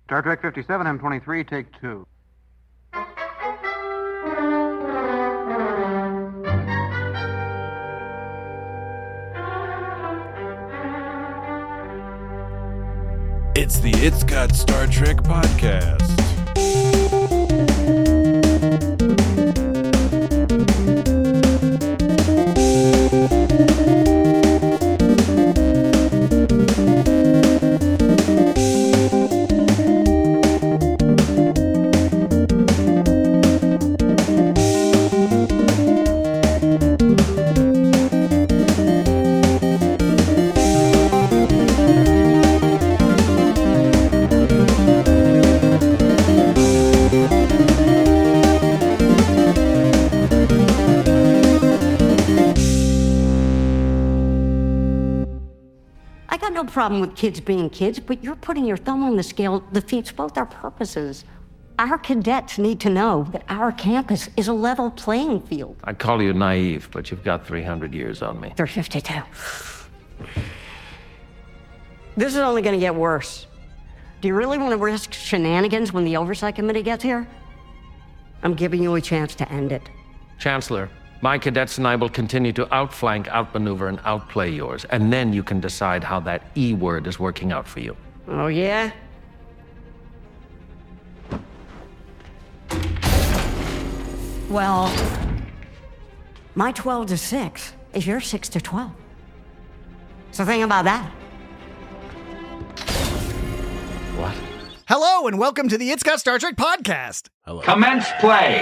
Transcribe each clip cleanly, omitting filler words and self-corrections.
Star Trek 57, M23, take 2. It's the It's Got Star Trek podcast. Problem with kids being kids, but you're putting your thumb on the scale defeats both our purposes. Our cadets need to know that our campus is a level playing field. I'd call you naive, but you've got 300 years on me. 352. This is only going to get worse. Do you really want to risk shenanigans when the oversight committee gets here? I'm giving you a chance to end it. Chancellor, my cadets and I will continue to outflank, outmaneuver, and outplay yours, and then you can decide how that E word is working out for you. Oh, yeah? Well, my 12 to 6 is your 6 to 12. So think about that. What? Hello, and welcome to the It's Got Star Trek podcast. Hello. Commence play!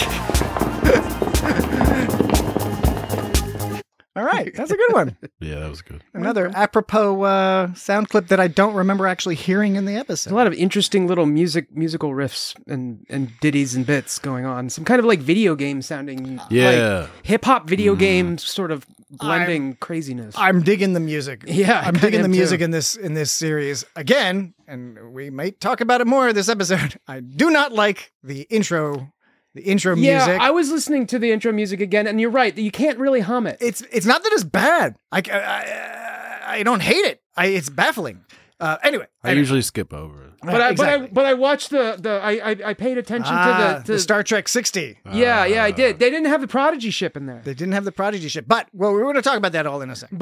All right, that's a good one. Yeah, that was good. Another apropos sound clip that I don't remember actually hearing in the episode. There's a lot of interesting little musical riffs and ditties and bits going on. Some kind of like video game sounding, like hip hop video game sort of blending craziness. I'm digging the music. Yeah, I'm digging the music in this series again, and we might talk about it more this episode. I do not like the intro. The intro music. Yeah, I was listening to the intro music again, and you're right. You can't really hum it. It's not that it's bad. I don't hate it. It's baffling. Anyway, I usually skip over it. But I watched I paid attention to the Star Trek 60. Yeah, I did. They didn't have the Prodigy ship in there. They didn't have the Prodigy ship, but we're going to talk about that all in a second.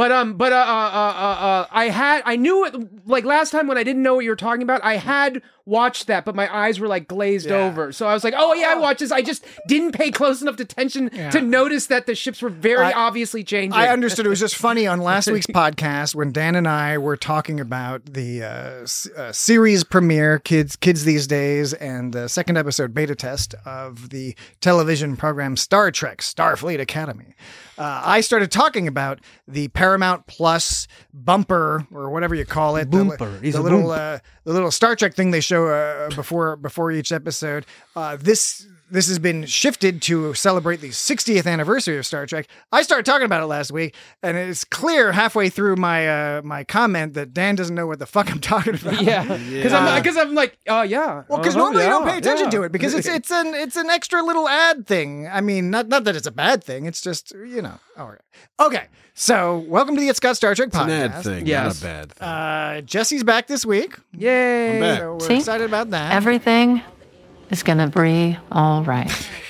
I knew it like last time when I didn't know what you were talking about. I had watched that, but my eyes were like glazed over. So I was like, oh yeah, I watched this. I just didn't pay close enough attention to notice that the ships were very obviously changing. I understood. It was just funny on last week's podcast when Dan and I were talking about the series premiere, Kids These Days, and the second episode beta test of the television program Star Trek, Starfleet Academy. I started talking about the Paramount Plus bumper, or whatever you call it. The little Star Trek thing they show before each episode. This has been shifted to celebrate the 60th anniversary of Star Trek. I started talking about it last week, and it's clear halfway through my comment that Dan doesn't know what the fuck I'm talking about. Yeah, because I'm like, yeah. Well, because normally you don't pay attention to it because it's an extra little ad thing. I mean, not that it's a bad thing. It's just All right. Okay. So welcome to the It's Got Star Trek podcast. It's an ad thing, not a bad thing. Jesse's back this week. Yay! I'm back. So we're excited about that. Everything is gonna be all right.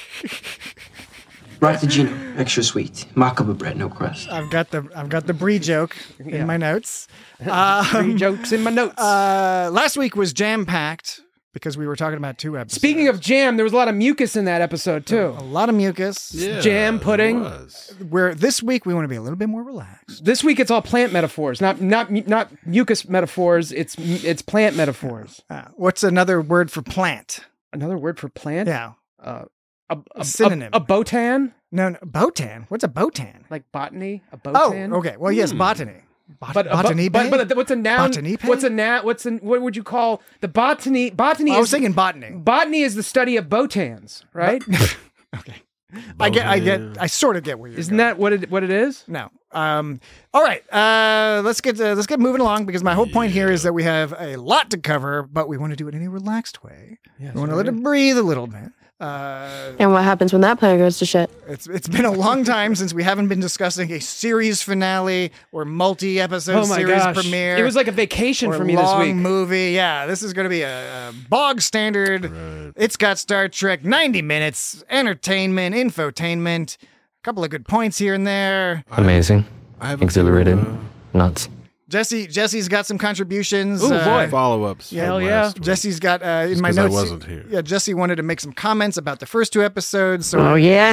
Rattagino, extra sweet. Macabre bread, no crust. I've got the brie joke in my notes. Brie jokes in my notes. Last week was jam-packed because we were talking about 2 episodes. Speaking of jam, there was a lot of mucus in that episode too. A lot of mucus. Yeah, jam pudding. Where this week we want to be a little bit more relaxed. This week it's all plant metaphors, not mucus metaphors. It's plant metaphors. What's another word for plant? Another word for plant? Yeah. A synonym. A botan? No, botan. What's a botan? Like botany? A botan? Oh, okay. Well, yes, botany. Botany. But what's a noun? Botany? What would you call the botany? Botany. I was thinking botany. Botany is the study of botans, right? Okay. I sort of get where you're Isn't going. that what it is? No. All right. Let's get moving along because my whole point here is that we have a lot to cover, but we want to do it in a relaxed way. Yes, we want to let it breathe a little bit. And what happens when that player goes to shit? It's been a long time since we haven't been discussing a series finale or multi-episode series premiere. It was like a vacation for me this week. Long movie. Yeah, this is going to be a bog standard. Right. It's got Star Trek, 90 minutes, entertainment, infotainment, a couple of good points here and there. Amazing. Exhilarating. Nuts. Jesse's got some contributions. Oh boy, follow-ups. Hell yeah! Jesse's got in my notes. I wasn't here. Yeah, Jesse wanted to make some comments about the first 2 episodes. So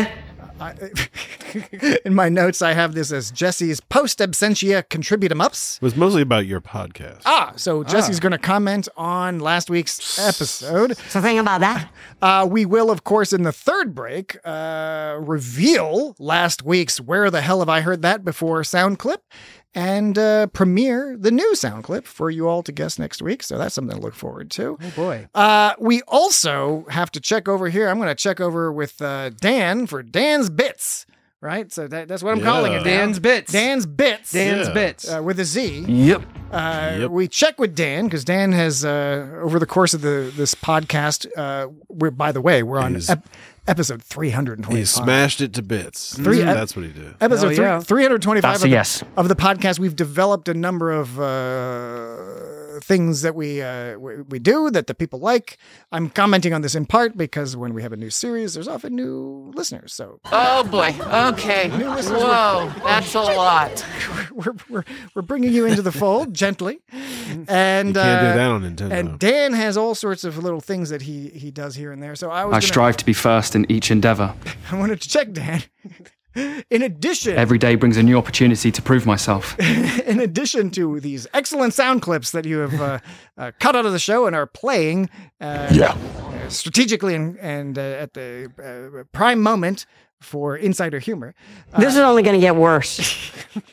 in my notes, I have this as Jesse's post absentia contributum ups. It was mostly about your podcast. So Jesse's going to comment on last week's episode. So think about that. We will, of course, in the third break, reveal last week's "Where the Hell Have I Heard That Before" sound clip. And premiere the new sound clip for you all to guess next week. So that's something to look forward to. Oh, boy. We also have to check over here. I'm going to check over with Dan for Dan's Bits, right? So that's what I'm calling it. Dan's Bits. Dan's Bits. Dan's Bits. With a Z. Yep. We check with Dan because Dan has, over the course of this podcast, by the way, we're on episode 325. He smashed it to bits. That's what he did. Episode 325 yes. of the podcast. We've developed a number of things that we do that the people like. I'm commenting on this in part because when we have a new series, there's often new listeners. So Oh boy. Okay. Whoa, that's a lot. we're bringing you into the fold gently, and you can't do that on Nintendo. And Dan has all sorts of little things that he does here and there. So I strive to be first in each endeavor. I wanted to check, Dan. In addition, every day brings a new opportunity to prove myself. In addition to these excellent sound clips that you have cut out of the show and are playing strategically and at the prime moment for insider humor. This is only going to get worse.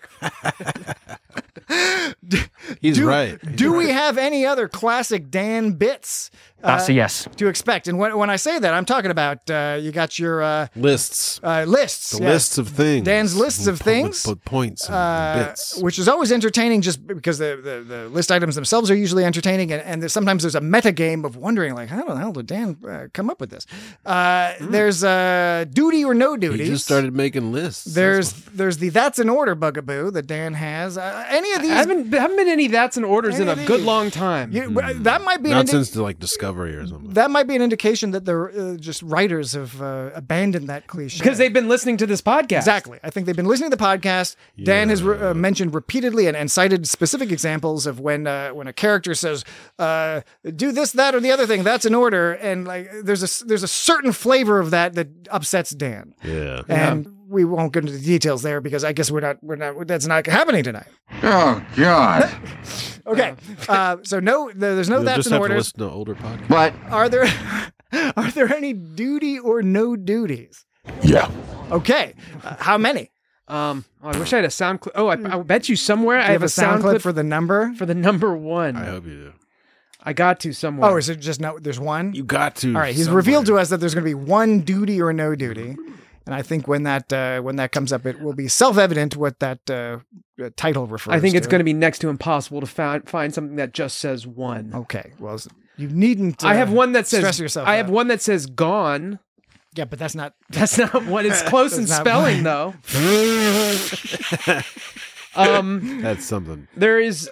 He's right. Do we have any other classic Dan bits? That's a yes. To expect. And when I say that, I'm talking about you got your lists. Lists. Lists of things. Dan's lists of things. With points and bits. Which is always entertaining just because the list items themselves are usually entertaining. And sometimes there's a meta game of wondering, like, how the hell did Dan come up with this? There's duty or no duty. He just started making lists. There's the That's in Order bugaboo that Dan has. Any of these? Haven't been any That's in Orders in a good long time. That might be not since like Discovery or something. That might be an indication that the just writers have abandoned that cliche because they've been listening to this podcast. Exactly. I think they've been listening to the podcast. Yeah. Dan has mentioned repeatedly and cited specific examples of when a character says, "Do this, that, or the other thing." That's in order, and like there's a certain flavor of that upsets Dan. Yeah. And we won't get into the details there because I guess we're not. That's not happening tonight. Oh God. Okay. So there's no That's in Order. Listen to older podcasts. What are there any duty or no duties? Yeah. Okay. How many? I wish I had a sound clip. Oh, I bet you somewhere I have a sound clip for the number? For the number 1. I hope you do. I got to somewhere. Oh, is it just there's one? You got to. All right. He's revealed to us that there's going to be one duty or no duty. And I think when that comes up, it will be self-evident what that title refers to. I think it's going to be next to impossible to find something that just says 1. Okay. Well, you needn't I have one that says stress yourself I have one that says gone. Yeah, but that's not what it's close in spelling though. That's something. There is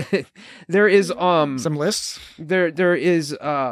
some lists. There's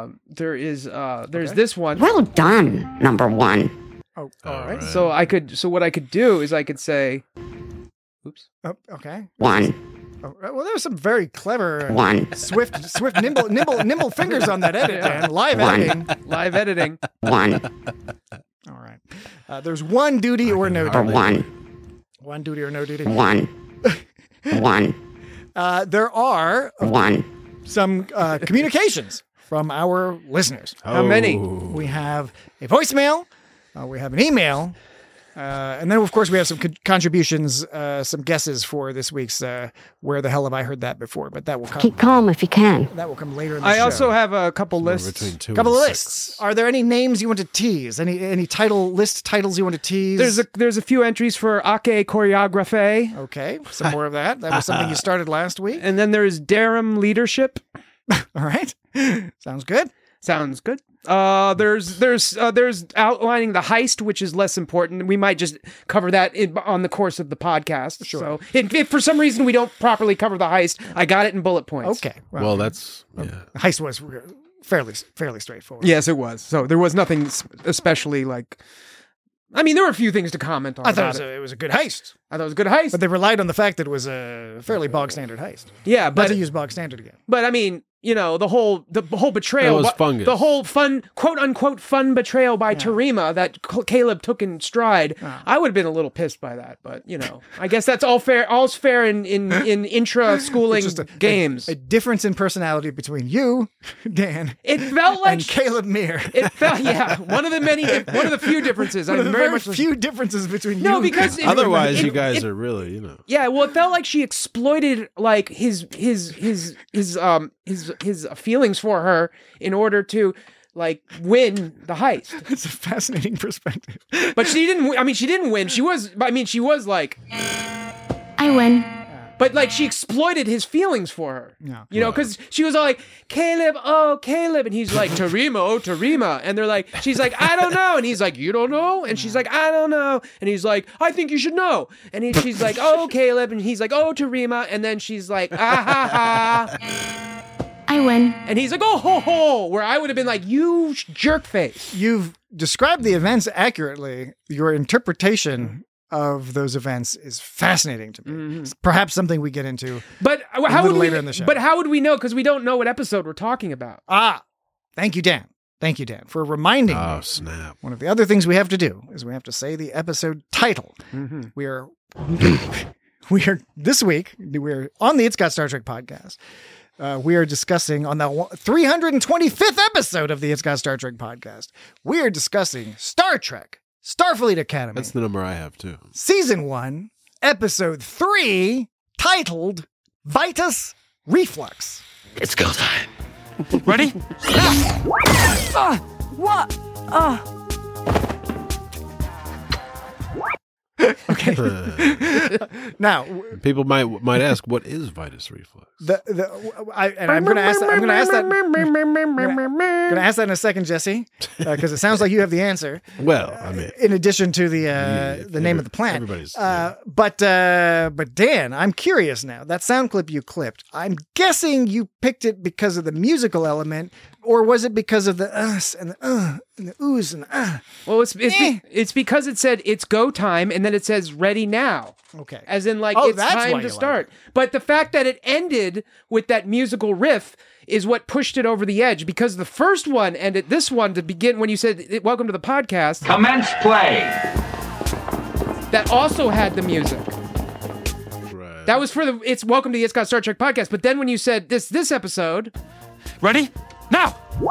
this one. Well done, number 1. Oh, all right. So what I could do is I could say, oops. Oh, okay. 1. Oh, well, there's some very clever, 1. swift, nimble fingers on that edit, Dan. Live editing. Live editing. 1. All right. There's one duty or no duty. 1. One duty or no duty. 1. 1. There are 1. some communications from our listeners. How many? We have a voicemail. We have an email. And then, of course, we have some contributions, some guesses for this week's Where the Hell Have I Heard That Before? But that will come. Keep calm if you can. That will come later in the show. I also have a couple lists. Couple of lists. Are there any names you want to tease? Any list titles you want to tease? There's a few entries for Ake Choreographe. Okay, some more of that. That was something you started last week. And then there's Darum Leadership. All right. Sounds good. Sounds good. There's outlining the heist, which is less important. We might just cover that on the course of the podcast. Sure. So if for some reason we don't properly cover the heist, I got it in bullet points. Okay. Well, that's heist was fairly straightforward. Yes, it was. So there was nothing especially like. I mean, there were a few things to comment on. I thought it was a good heist. I thought it was a good heist. But they relied on the fact that it was a fairly bog standard heist. Yeah, but not to use bog standard again. But I mean, you know, the whole betrayal, It was fungus. the whole fun, quote unquote, fun betrayal by Terima that Caleb took in stride. I would have been a little pissed by that, but you know, I guess that's all's fair in intra schooling games. A difference in personality between you, Dan. It felt like and Caleb Meir. It felt one of the few differences. One of the very very much few differences between you. No, because otherwise you guys are really, you know. Yeah, well, it felt like she exploited like his feelings for her in order to like win the heist. It's a fascinating perspective. But she didn't. I mean, she didn't win. She was like, I win. But like she exploited his feelings for her. Yeah. You know, because she was all like, Caleb, oh Caleb, and he's like, Terima, oh Terima, and they're like, she's like, I don't know, and he's like, you don't know, and she's like, I don't know, and he's like, I think you should know, and she's like, oh Caleb, and he's like, oh Terima, and then she's like, ah ha ha. I win. And he's like, oh ho ho, where I would have been like, you jerk face. You've described the events accurately. Your interpretation of those events is fascinating to me. Mm-hmm. It's perhaps something we get into but how would later in the show. But how would we know? Because we don't know what episode we're talking about. Thank you, Dan. Thank you, Dan, for reminding me. Oh, snap. One of the other things we have to do is we have to say the episode title. Mm-hmm. We are this week, we're on the It's Got Star Trek podcast. We are discussing on the 325th episode of the It's Got Star Trek podcast. We are discussing Star Trek Starfleet Academy. That's the number I have too. Season 1, Episode 3, titled Vitus Reflux. It's go time. Ready? What? Okay. Now, people might ask, what is Vitus Reflux? I'm going to ask that. I'm going to ask that in a second, Jesse, because it sounds like you have the answer. Well, I mean, in addition to the name of the plant. Everybody's. But Dan, I'm curious now. That sound clip you clipped, I'm guessing you picked it because of the musical element, or was it because of the us and the oohs and the Well, it's because it said it's go time, and then it says ready now. Okay. As in, like, it's time to start. But the fact that it ended with that musical riff is what pushed it over the edge, because the first one ended, this one to begin, when you said, welcome to the podcast. Commence play. That also had the music. Right. That was for it's welcome to the It's Got Star Trek podcast. But then when you said this episode. Ready? Now!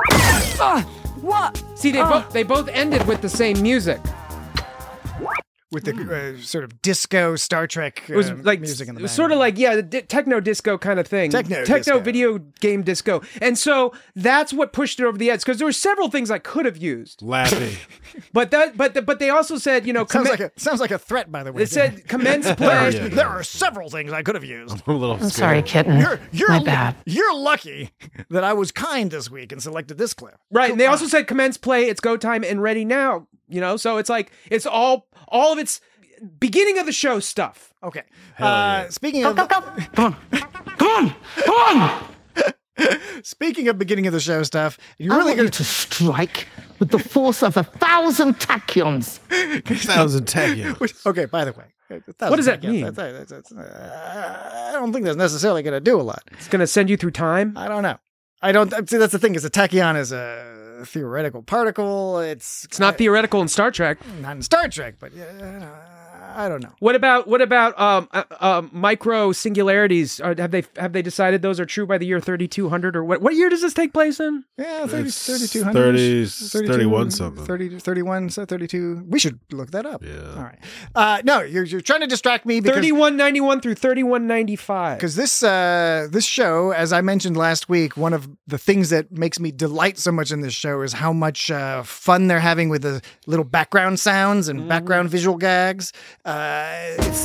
What? See, they both ended with the same music. With the sort of disco Star Trek it was like, music in the background. It was sort of like, the techno disco kind of thing. Techno video game disco. And so that's what pushed it over the edge, because there were several things I could have used. Lappy. But they also said, you know... Sounds like a threat, by the way. It said commence play. There are several things I could have used. I'm sorry, kitten. My bad. You're lucky that I was kind this week and selected this clip. Right, and they also said commence play, it's go time, and ready now. You know, so it's like, it's all of its beginning of the show stuff. Okay. Yeah. Speaking of... Come on! Speaking of beginning of the show stuff, I want you to strike with the force of 1,000 tachyons. 1,000 tachyons. Okay, by the way. What does that mean? I don't think that's necessarily going to do a lot. It's going to send you through time? I don't know. See, that's the thing, is a tachyon is a theoretical particle. It's not theoretical in Star Trek. Not in Star Trek, but I don't know. What about micro singularities? Have they decided those are true by the year 3200, or what year does this take place in? Yeah, 3200. 31 something. 31, so 32. We should look that up. Yeah. All right. No, you're trying to distract me because 3191 through 3195. Because this show, as I mentioned last week, one of the things that makes me delight so much in this show is how much fun they're having with the little background sounds and background visual gags. It's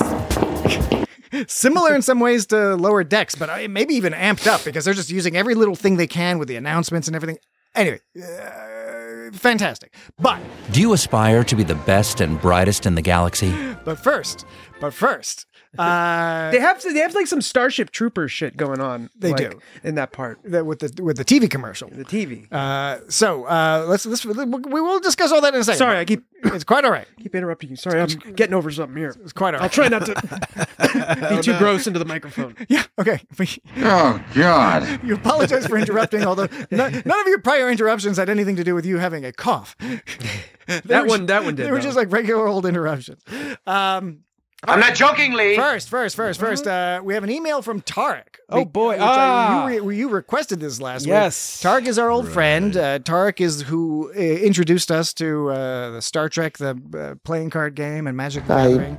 similar in some ways to Lower Decks, but maybe even amped up, because they're just using every little thing they can with the announcements and everything. Anyway, fantastic. But do you aspire to be the best and brightest in the galaxy? But first, they have like some Starship Troopers shit going on. They like, do in that part with the TV commercial. The TV. We will discuss all that in a second. Sorry, it's quite all right. Keep interrupting you. Sorry, I'm getting over something here. It's quite all right. I'll try not to be too gross into the microphone. Yeah. Okay. Oh God! You apologize for interrupting, although none of your prior interruptions had anything to do with you having a cough. That one did. They were just like regular old interruptions. I'm not joking, Lee. First, we have an email from Tarek. Oh boy! You requested this last week. Yes, Tarek is our old friend. Tarek is who introduced us to the Star Trek, the playing card game, and Magic the Gathering.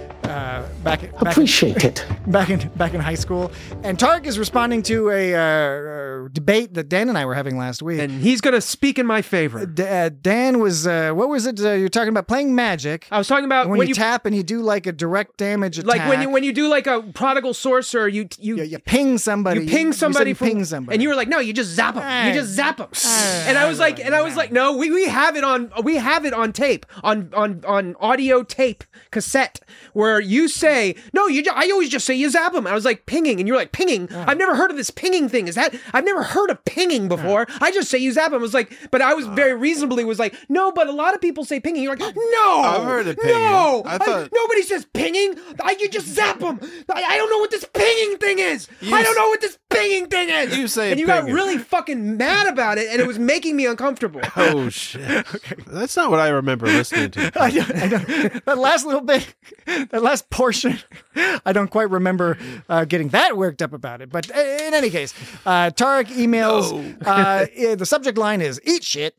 Appreciate it. Back in high school, and Tarek is responding to a debate that Dan and I were having last week, and he's going to speak in my favor. Dan was what was it? You're talking about playing Magic. I was talking about when you tap and you do like a direct damage attack. Like when you do like a prodigal sorcerer, you ping somebody. You ping somebody, ping somebody, and you were like, no, you just zap them. You just zap them. And I was like, no, we have it on tape, on audio tape cassette, where you say, no, I always just say you zap them. I was like, pinging, and you're like, pinging? I've never heard of this pinging thing. I've never heard of pinging before. I just say you zap them. I was like, but I was very reasonably was like, no, but a lot of people say pinging. You're like, no, I've heard of pinging. No, I thought nobody says pinging. You just zap them. I don't know what this pinging thing is. I don't know what this pinging thing is. You say and you pinging. got really fucking mad about it, and it was making me uncomfortable. Oh shit! Okay. That's not what I remember listening to. I know. That last little bit, that last portion, I don't quite remember getting that worked up about it. But in any case, Tarek emails. The subject line is "eat shit,"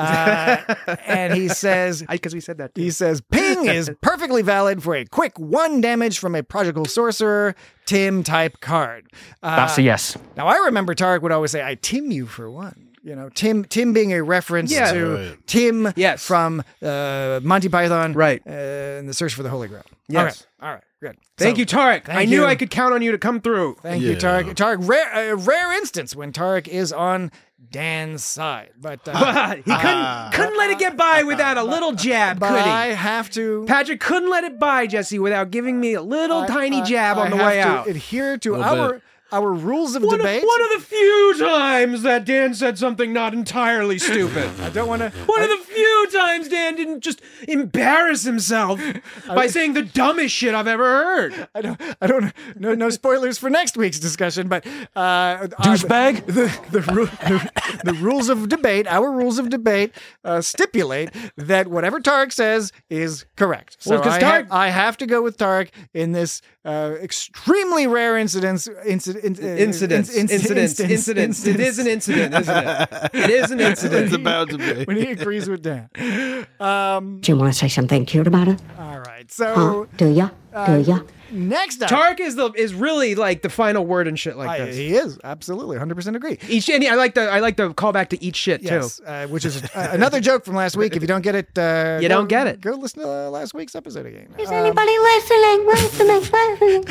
and he says, "Because we said that." He says, "Ping is perfectly valid for a quick 1 damage from a prodigal sorcerer Tim type card." That's a yes. Now I remember Tarek would always say, "I Tim you for 1." You know, Tim being a reference to Tim from Monty Python, right? In the Search for the Holy Grail. Yes. All right, good. Thank you, Tarek. I knew I could count on you to come through. Thank you, Tarek. Tarek, rare instance when Tarek is on Dan's side, but he couldn't let it get by without a little jab, could he? I have to. Patrick couldn't let it by, Jesse, without giving me a little tiny jab on the way out. Adhere to our rules of debate. One of the few times that Dan said something not entirely stupid. I don't want to. One of the few times Dan didn't just embarrass himself by saying the dumbest shit I've ever heard. I don't. No spoilers for next week's discussion, but douchebag. The rules of debate. Our rules of debate stipulate that whatever Tarek says is correct. So I have to go with Tarek in this extremely rare incident. It is an incident, isn't it? It is an incident. It's about to be. When he agrees with Dan. Do you want to say something cute about it? All right. So do ya? Next up, Tarek is really like the final word and shit like this. He is absolutely 100% agree. And I like the callback to eat shit too, which is another joke from last week. If you don't get it, you don't get it. Go listen to last week's episode again. Is anybody listening?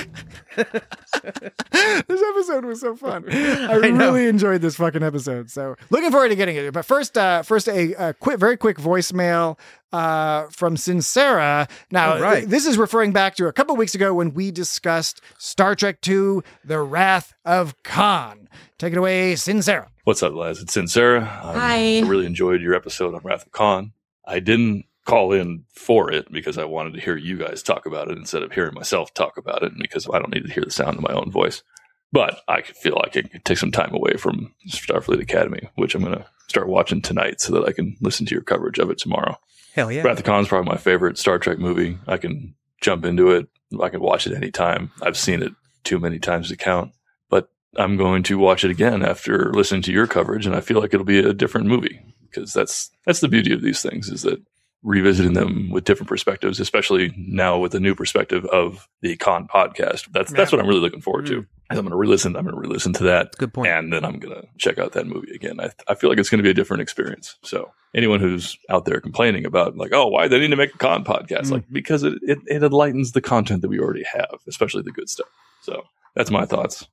This episode was so fun. I really enjoyed this fucking episode. So looking forward to getting it. But first a very quick voicemail from Sincera. Now, this is referring back to a couple weeks ago when we discussed Star Trek II, The Wrath of Khan. Take it away, Sincera. What's up, lads? It's Sincera. Hi. I really enjoyed your episode on Wrath of Khan. I didn't call in for it because I wanted to hear you guys talk about it instead of hearing myself talk about it, because I don't need to hear the sound of my own voice. But I feel like I can take some time away from Starfleet Academy, which I'm going to start watching tonight so that I can listen to your coverage of it tomorrow. Hell yeah. Wrath of Khan is probably my favorite Star Trek movie. I can jump into it. I can watch it anytime. I've seen it too many times to count. But I'm going to watch it again after listening to your coverage, and I feel like it'll be a different movie, because that's the beauty of these things, is that revisiting them with different perspectives, especially now with the new perspective of the Khan podcast. That's what I'm really looking forward to. I'm going to re-listen to that. Good point. And then I'm going to check out that movie again. I feel like it's going to be a different experience. So anyone who's out there complaining about like, oh, why they need to make a Khan podcast? Like, because it enlightens the content that we already have, especially the good stuff. So that's my thoughts.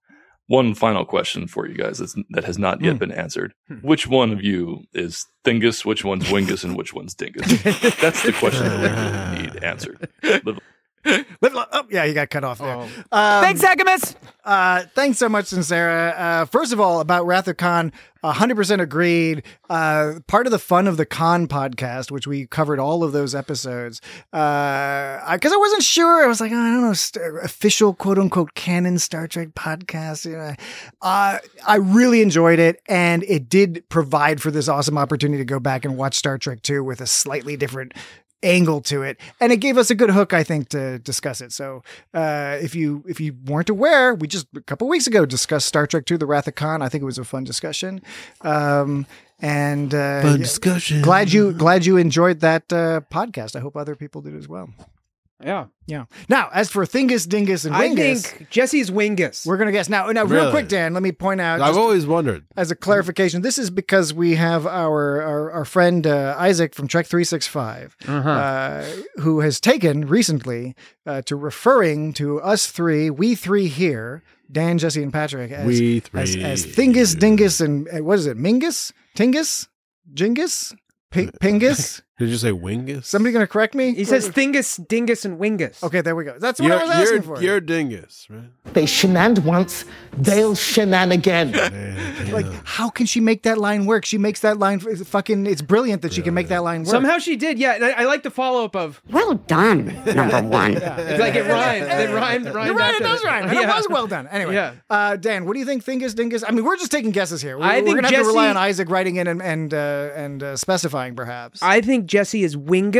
One final question for you guys that has not yet been answered. Which one of you is Thingus, which one's Wingus, and which one's Dingus? That's the question that we need answered. Oh, yeah, you got cut off there. Thanks, Agamus. Thanks so much, Sincera. First of all, about Wrath of Khan, 100% agreed. Part of the fun of the Khan podcast, which we covered all of those episodes, because I wasn't sure. I was like, I don't know, official quote unquote canon Star Trek podcast. I really enjoyed it, and it did provide for this awesome opportunity to go back and watch Star Trek 2 with a slightly different angle to it, and it gave us a good hook, I think, to discuss it. So if you weren't aware, we just a couple weeks ago discussed Star Trek II: The Wrath of Khan. I think it was a fun discussion, fun discussion. Glad you enjoyed that podcast. I hope other people did as well. Yeah. Now, as for Thingus, Dingus, and Wingus, I think Jesse's Wingus. We're gonna guess now. Real Really? quick, Dan. Let me point out. I've always wondered. As a clarification, this is because we have our friend Isaac from Trek 365, who has taken recently to referring to us three, we three here, Dan, Jesse, and Patrick, as We three. as Thingus, Dingus, and what is it? Mingus, Tingus, Jingus, Pingus. Did you say Wingus? Somebody gonna correct me? He says Thingus, Dingus, and Wingus. Okay, there we go. That's what I was asking for. You're Dingus, right? They shenaned once, they'll shenan again. Like, how can she make that line work? She makes that line fucking. It's brilliant that she can make that line work. Somehow she did, yeah. And I like the follow up of Well done, number one. like it rhymed. It rhymed. You're right, it does rhyme. And it was well done. Anyway, Dan, what do you think? Thingus, Dingus. I mean, we're just taking guesses here. I think we're gonna have to rely Jesse- on Isaac writing in and specifying, perhaps. I think Jesse is Wingus.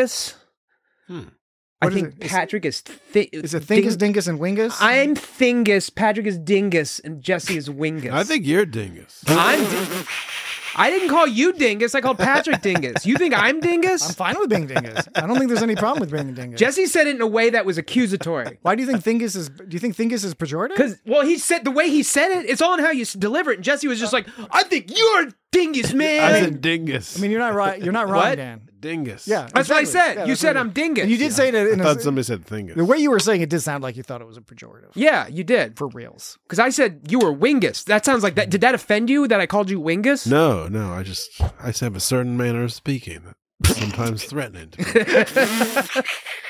I What is think it? Patrick is Is it Thingus, Dingus, and Wingus? I'm Thingus, Patrick is Dingus, and Jesse is Wingus. I think you're Dingus. I didn't call you Dingus. I called Patrick Dingus. You think I'm Dingus? I'm fine with being Dingus. I don't think there's any problem with being Dingus. Jesse said it in a way that was accusatory. Why do you think Thingus is? Do you think Thingus is pejorative? Because he said the way he said it. It's all in how you deliver it. And Jesse was just like, I think you're Dingus, man. I said Dingus. I mean, you're not right. You're not wrong, What? Dan. Dingus. Yeah, That's what I said. Yeah, You that's said what I'm Dingus. And you did say it. I thought somebody said Thingus. The way you were saying it did sound like you thought it was a pejorative. Yeah, you did. For reals. Because I said you were Wingus. That sounds like that. Did that offend you that I called you Wingus? No. I just have a certain manner of speaking that sometimes threatening to me.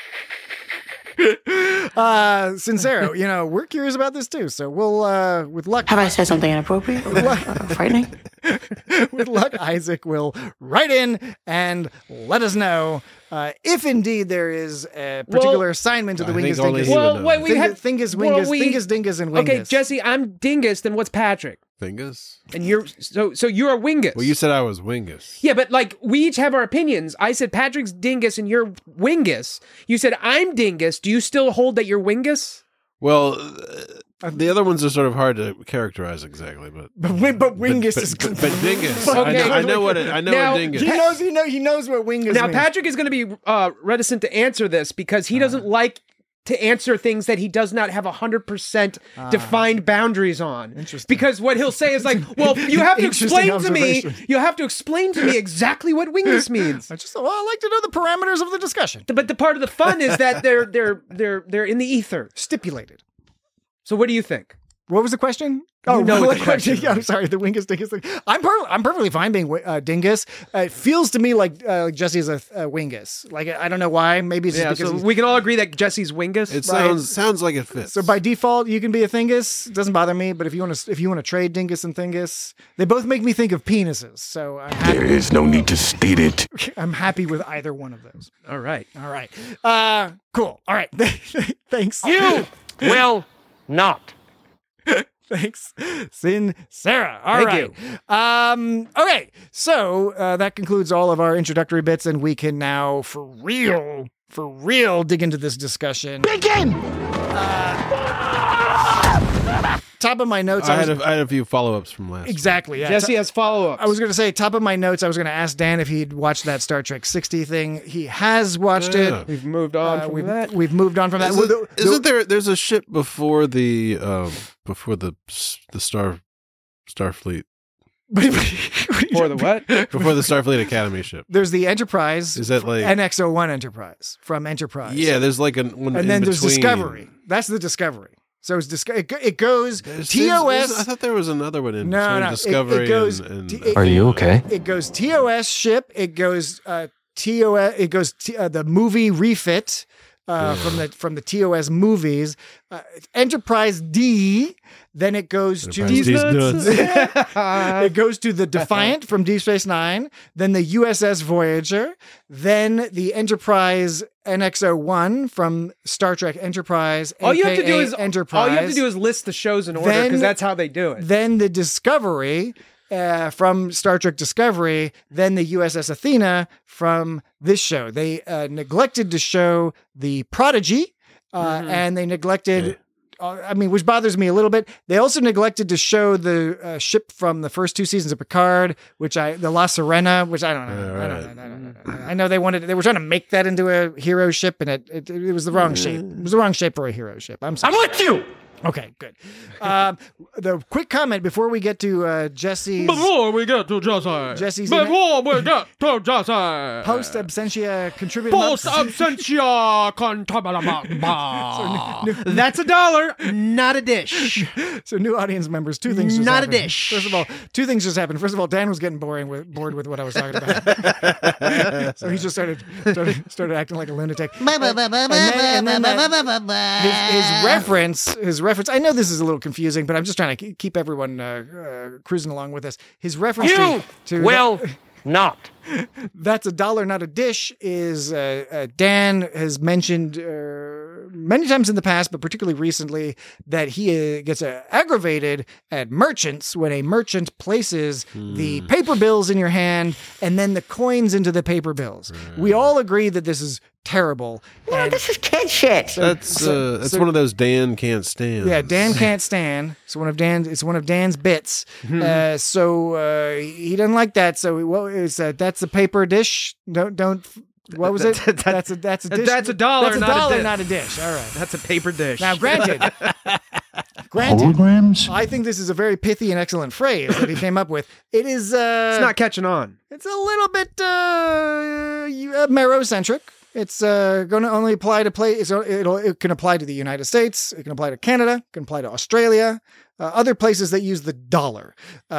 Sincero, we're curious about this too. So we'll, with luck. Have I said something inappropriate or frightening? With luck, Isaac will write in and let us know if indeed there is a particular assignment to the Wingus, Dingus. Well, wait, we have Thingus, Wingus, Thingus, Dingus, and Wingus. Okay, Jesse, I'm Dingus. Then what's Patrick? Dingus? And you're so you're a Wingus. Well, you said I was Wingus. Yeah, but like we each have our opinions. I said Patrick's Dingus and you're Wingus. You said I'm Dingus. Do you still hold that you're Wingus? Well, the other ones are sort of hard to characterize exactly, but Wingus is. But Dingus. Okay. I know what Now, a Dingus. He knows what Wingus Now means. Patrick is going to be reticent to answer this because he doesn't like to answer things that he does not have 100% defined boundaries on. Interesting. Because what he'll say is like, well, you have to Interesting explain to me. observation. You have to explain to me exactly what Wingus means. I like to know the parameters of the discussion. But the part of the fun is that they're in the ether. Stipulated. So what do you think? What was the question? You know what the question Yeah, I'm sorry. The Wingus Dingus thing. I'm perfectly fine being Dingus. It feels to me like Jesse's a Wingus. Like I don't know why. Maybe it's just because so we can all agree that Jesse's Wingus. It sounds like it fits. So by default, you can be a Thingus. It doesn't bother me. But if you want to trade Dingus and Thingus, they both make me think of penises. So I'm happy. There is no need to state it. I'm happy with either one of those. All right. Cool. All right. Thanks. You will not. Thanks, Sincera. All right. Okay. So that concludes all of our introductory bits, and we can now, for real, dig into this discussion. Begin! Top of my notes. I had a few follow-ups from last. Exactly. Yeah. Jesse has follow-ups. I was going to say, top of my notes, I was going to ask Dan if he'd watched that Star Trek 60 thing. He has watched it. We've moved on from that. We've moved on from that. Isn't there? There's a ship before the Starfleet. For the what? Before the Starfleet Academy ship. There's the Enterprise. Is that like NX-01 Enterprise from Enterprise? Yeah, there's like one. And then there's Discovery. That's the Discovery. So it's it goes TOS. I thought there was another one in no. Discovery. It goes. Are you okay? It goes TOS ship. It goes TOS. It goes the movie refit from the TOS movies. Enterprise D. Then it goes to it goes to the Defiant from Deep Space Nine. Then the USS Voyager. Then the Enterprise NX-01 from Star Trek Enterprise. All you have to do Enterprise. is list the shows in order because that's how they do it. Then the Discovery from Star Trek Discovery. Then the USS Athena from this show. They neglected to show the Prodigy, and they neglected. Which bothers me a little bit. They also neglected to show the ship from the first 2 seasons of Picard, the La Sirena, which I don't know. I know they were trying to make that into a hero ship, and it was the wrong shape. It was the wrong shape for a hero ship. I'm sorry. I'm with you. Okay, good. The quick comment before we get to Jesse's... Jesse's... Post absentia contributor... Post absentia That's $1, not a dish. So new audience members, 2 things just not happened. a dish. First of all, 2 things just happened. First of all, Dan was getting bored with what I was talking about. So he just started acting like a lunatic. And then his reference, I know this is a little confusing, but I'm just trying to keep everyone cruising along with us. His reference to will not. That's $1, not a dish is Dan has mentioned many times in the past, but particularly recently, that he gets aggravated at merchants when a merchant places the paper bills in your hand and then the coins into the paper bills. We all agree that this is terrible. No, this is kid shit. That's one of those Dan can't stand. Yeah, Dan can't stand. It's one of Dan's bits. So he doesn't like that. So that's a paper dish. Don't. What was it? That's a dish. That's $1, not a dish. All right. That's a paper dish. Now, granted, Holograms? I think this is a very pithy and excellent phrase that he came up with. It is. It's not catching on. It's a little bit Mero-centric. It's going to only apply to it can apply to the United States. It can apply to Canada. It can apply to Australia. Other places that use the dollar.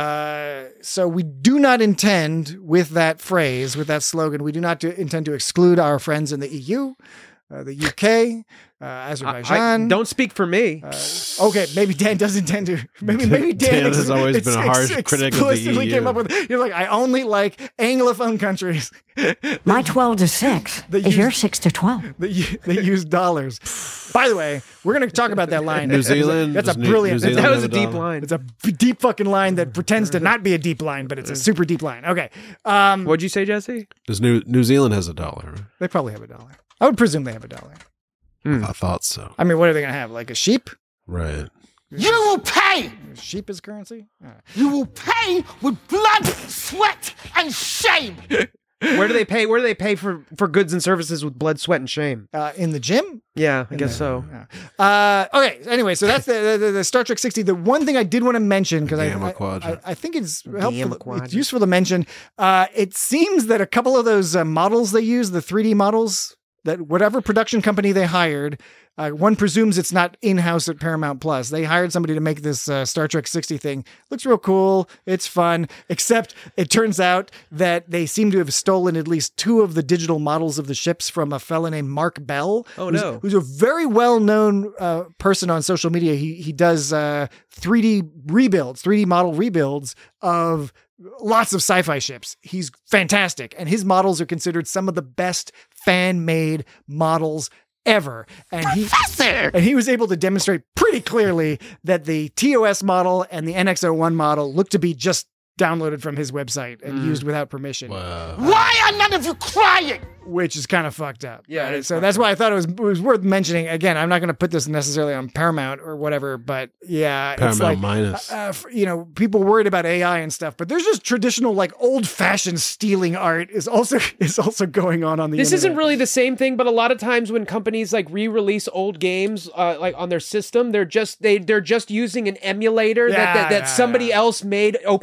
So we do not intend with that phrase, with that slogan, we do not intend to exclude our friends in the EU, the UK, Azerbaijan. Don't speak for me. Okay, maybe Dan does intend to. Maybe Dan has always been a harsh critic of the EU. Came up with, you're like, I only like Anglophone countries. My 12 to 6 is your 6 to 12. They use dollars. By the way, we're going to talk about that line. New Zealand. That's a brilliant. That was a deep line. It's a deep fucking line that pretends to not be a deep line, but it's a super deep line. Okay. What'd you say, Jesse? Does New Zealand has $1? They probably have $1. I would presume they have $1. I thought so. I mean, what are they going to have? Like a sheep? Right. You will pay. Sheep is currency? You will pay with blood, sweat, and shame. Where do they pay? Where do they pay for goods and services with blood, sweat, and shame? In the gym? Yeah, I guess so. Yeah. Okay. Anyway, so that's the Star Trek 60. The one thing I did want to mention because I think it's helpful. It's useful to mention. It seems that a couple of those models they use, the 3D models, that whatever production company they hired, one presumes it's not in-house at Paramount Plus. They hired somebody to make this Star Trek 60 thing. Looks real cool. It's fun. Except it turns out that they seem to have stolen at least 2 of the digital models of the ships from a fella named Mark Bell. Who's a very well-known person on social media. He does 3D model rebuilds of lots of sci-fi ships. He's fantastic. And his models are considered some of the best fan-made models ever. And he was able to demonstrate pretty clearly that the TOS model and the NX-01 model look to be just downloaded from his website and used without permission. Wow. Why are none of you crying? Which is kind of fucked up. Yeah. Right? So that's why I thought it was worth mentioning. Again, I'm not going to put this necessarily on Paramount or whatever, but yeah, Paramount it's like, minus. People worried about AI and stuff, but there's just traditional, like old-fashioned stealing art is also going on the internet. This isn't really the same thing, but a lot of times when companies like re-release old games, like on their system, they're just using an emulator that somebody else made open source.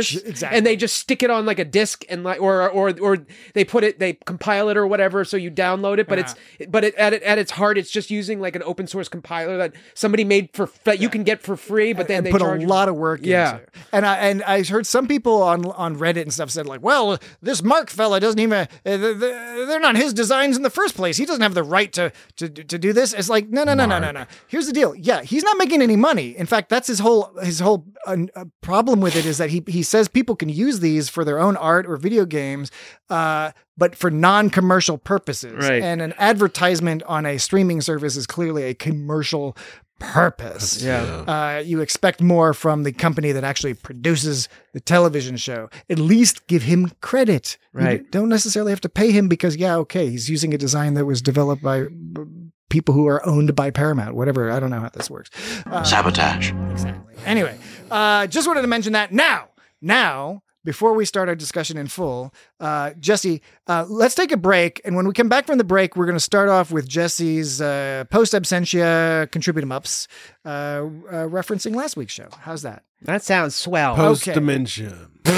source, Exactly. and they just stick it on like a disc and like or they compile it or whatever, so you download it. But at its heart, it's just using like an open source compiler that somebody made that you can get for free. But then and they put charge a lot of work into. And I heard some people on Reddit and stuff said like, well, this Mark fella doesn't even they're not his designs in the first place. He doesn't have the right to do this. It's like no. Here's the deal. Yeah, he's not making any money. In fact, that's his whole problem with it is that he says people can use these for their own art or video games, but for non-commercial purposes. Right. And an advertisement on a streaming service is clearly a commercial purpose. You expect more from the company that actually produces the television show. At least give him credit. Right. You don't necessarily have to pay him because, he's using a design that was developed by people who are owned by Paramount, whatever. I don't know how this works. Sabotage. Exactly. Anyway, just wanted to mention that now, before we start our discussion in full, Jesse, let's take a break. And when we come back from the break, we're going to start off with Jesse's post absentia contributum ups, referencing last week's show. How's that? That sounds swell. Post-dementia.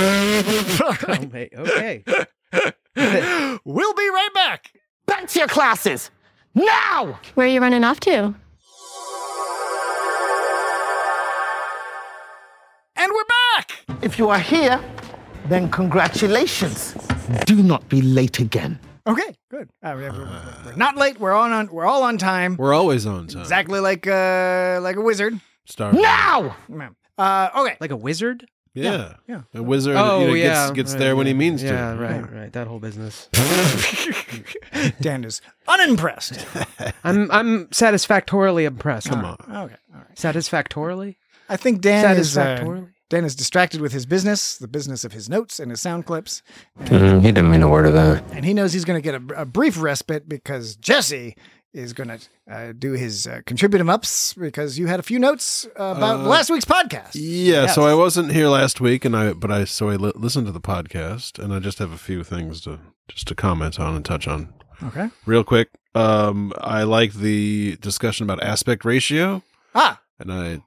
Okay. We'll be right back. Back to your classes. Now! Where are you running off to? And we're back! If you are here, then congratulations. Do not be late again. Okay, good. We're not late. We're all on time. We're always on time. Exactly like a wizard. Now! Okay. Like a wizard? Yeah. A wizard gets there when he means to. Yeah, right. That whole business. Dan is unimpressed. I'm satisfactorily impressed. Come on. Okay. All right. Satisfactorily? I think Dan is distracted with his business, the business of his notes and his sound clips. He didn't mean a word of that. And he knows he's going to get a brief respite because Jesse is going to do his contributum ups because you had a few notes about last week's podcast. Yeah, Yes. so I wasn't here last week, and I listened to the podcast, and I just have a few things to comment on and touch on. Okay, real quick. I like the discussion about aspect ratio. And I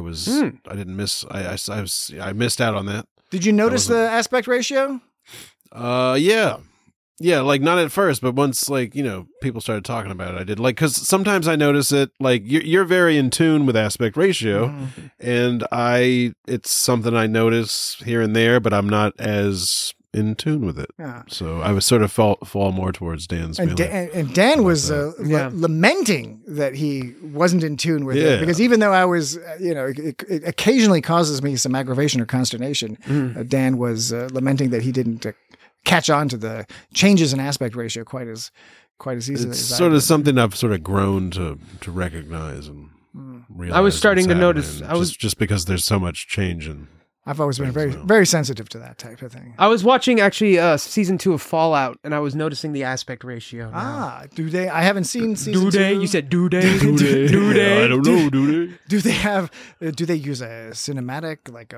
missed out on that. Did you notice the aspect ratio? Yeah, like not at first, but once people started talking about it, I did because sometimes I notice it you're very in tune with aspect ratio, and it's something I notice here and there, but I'm not as in tune with it. Yeah. So I was sort of fall more towards Dan's feeling. And Dan was lamenting that he wasn't in tune with it because even though I was, it occasionally causes me some aggravation or consternation. Dan was lamenting that he didn't catch on to the changes in aspect ratio quite as easily. It's sort of something I've sort of grown to recognize and realize. I was starting to notice. Just because there's so much change in. I've always been very, very sensitive to that type of thing. I was watching actually season 2 of Fallout, and I was noticing the aspect ratio. Do they? I haven't seen season 2. Do they? You said do they? Do they? I don't know. Do they? Do they have? Do they use a cinematic like a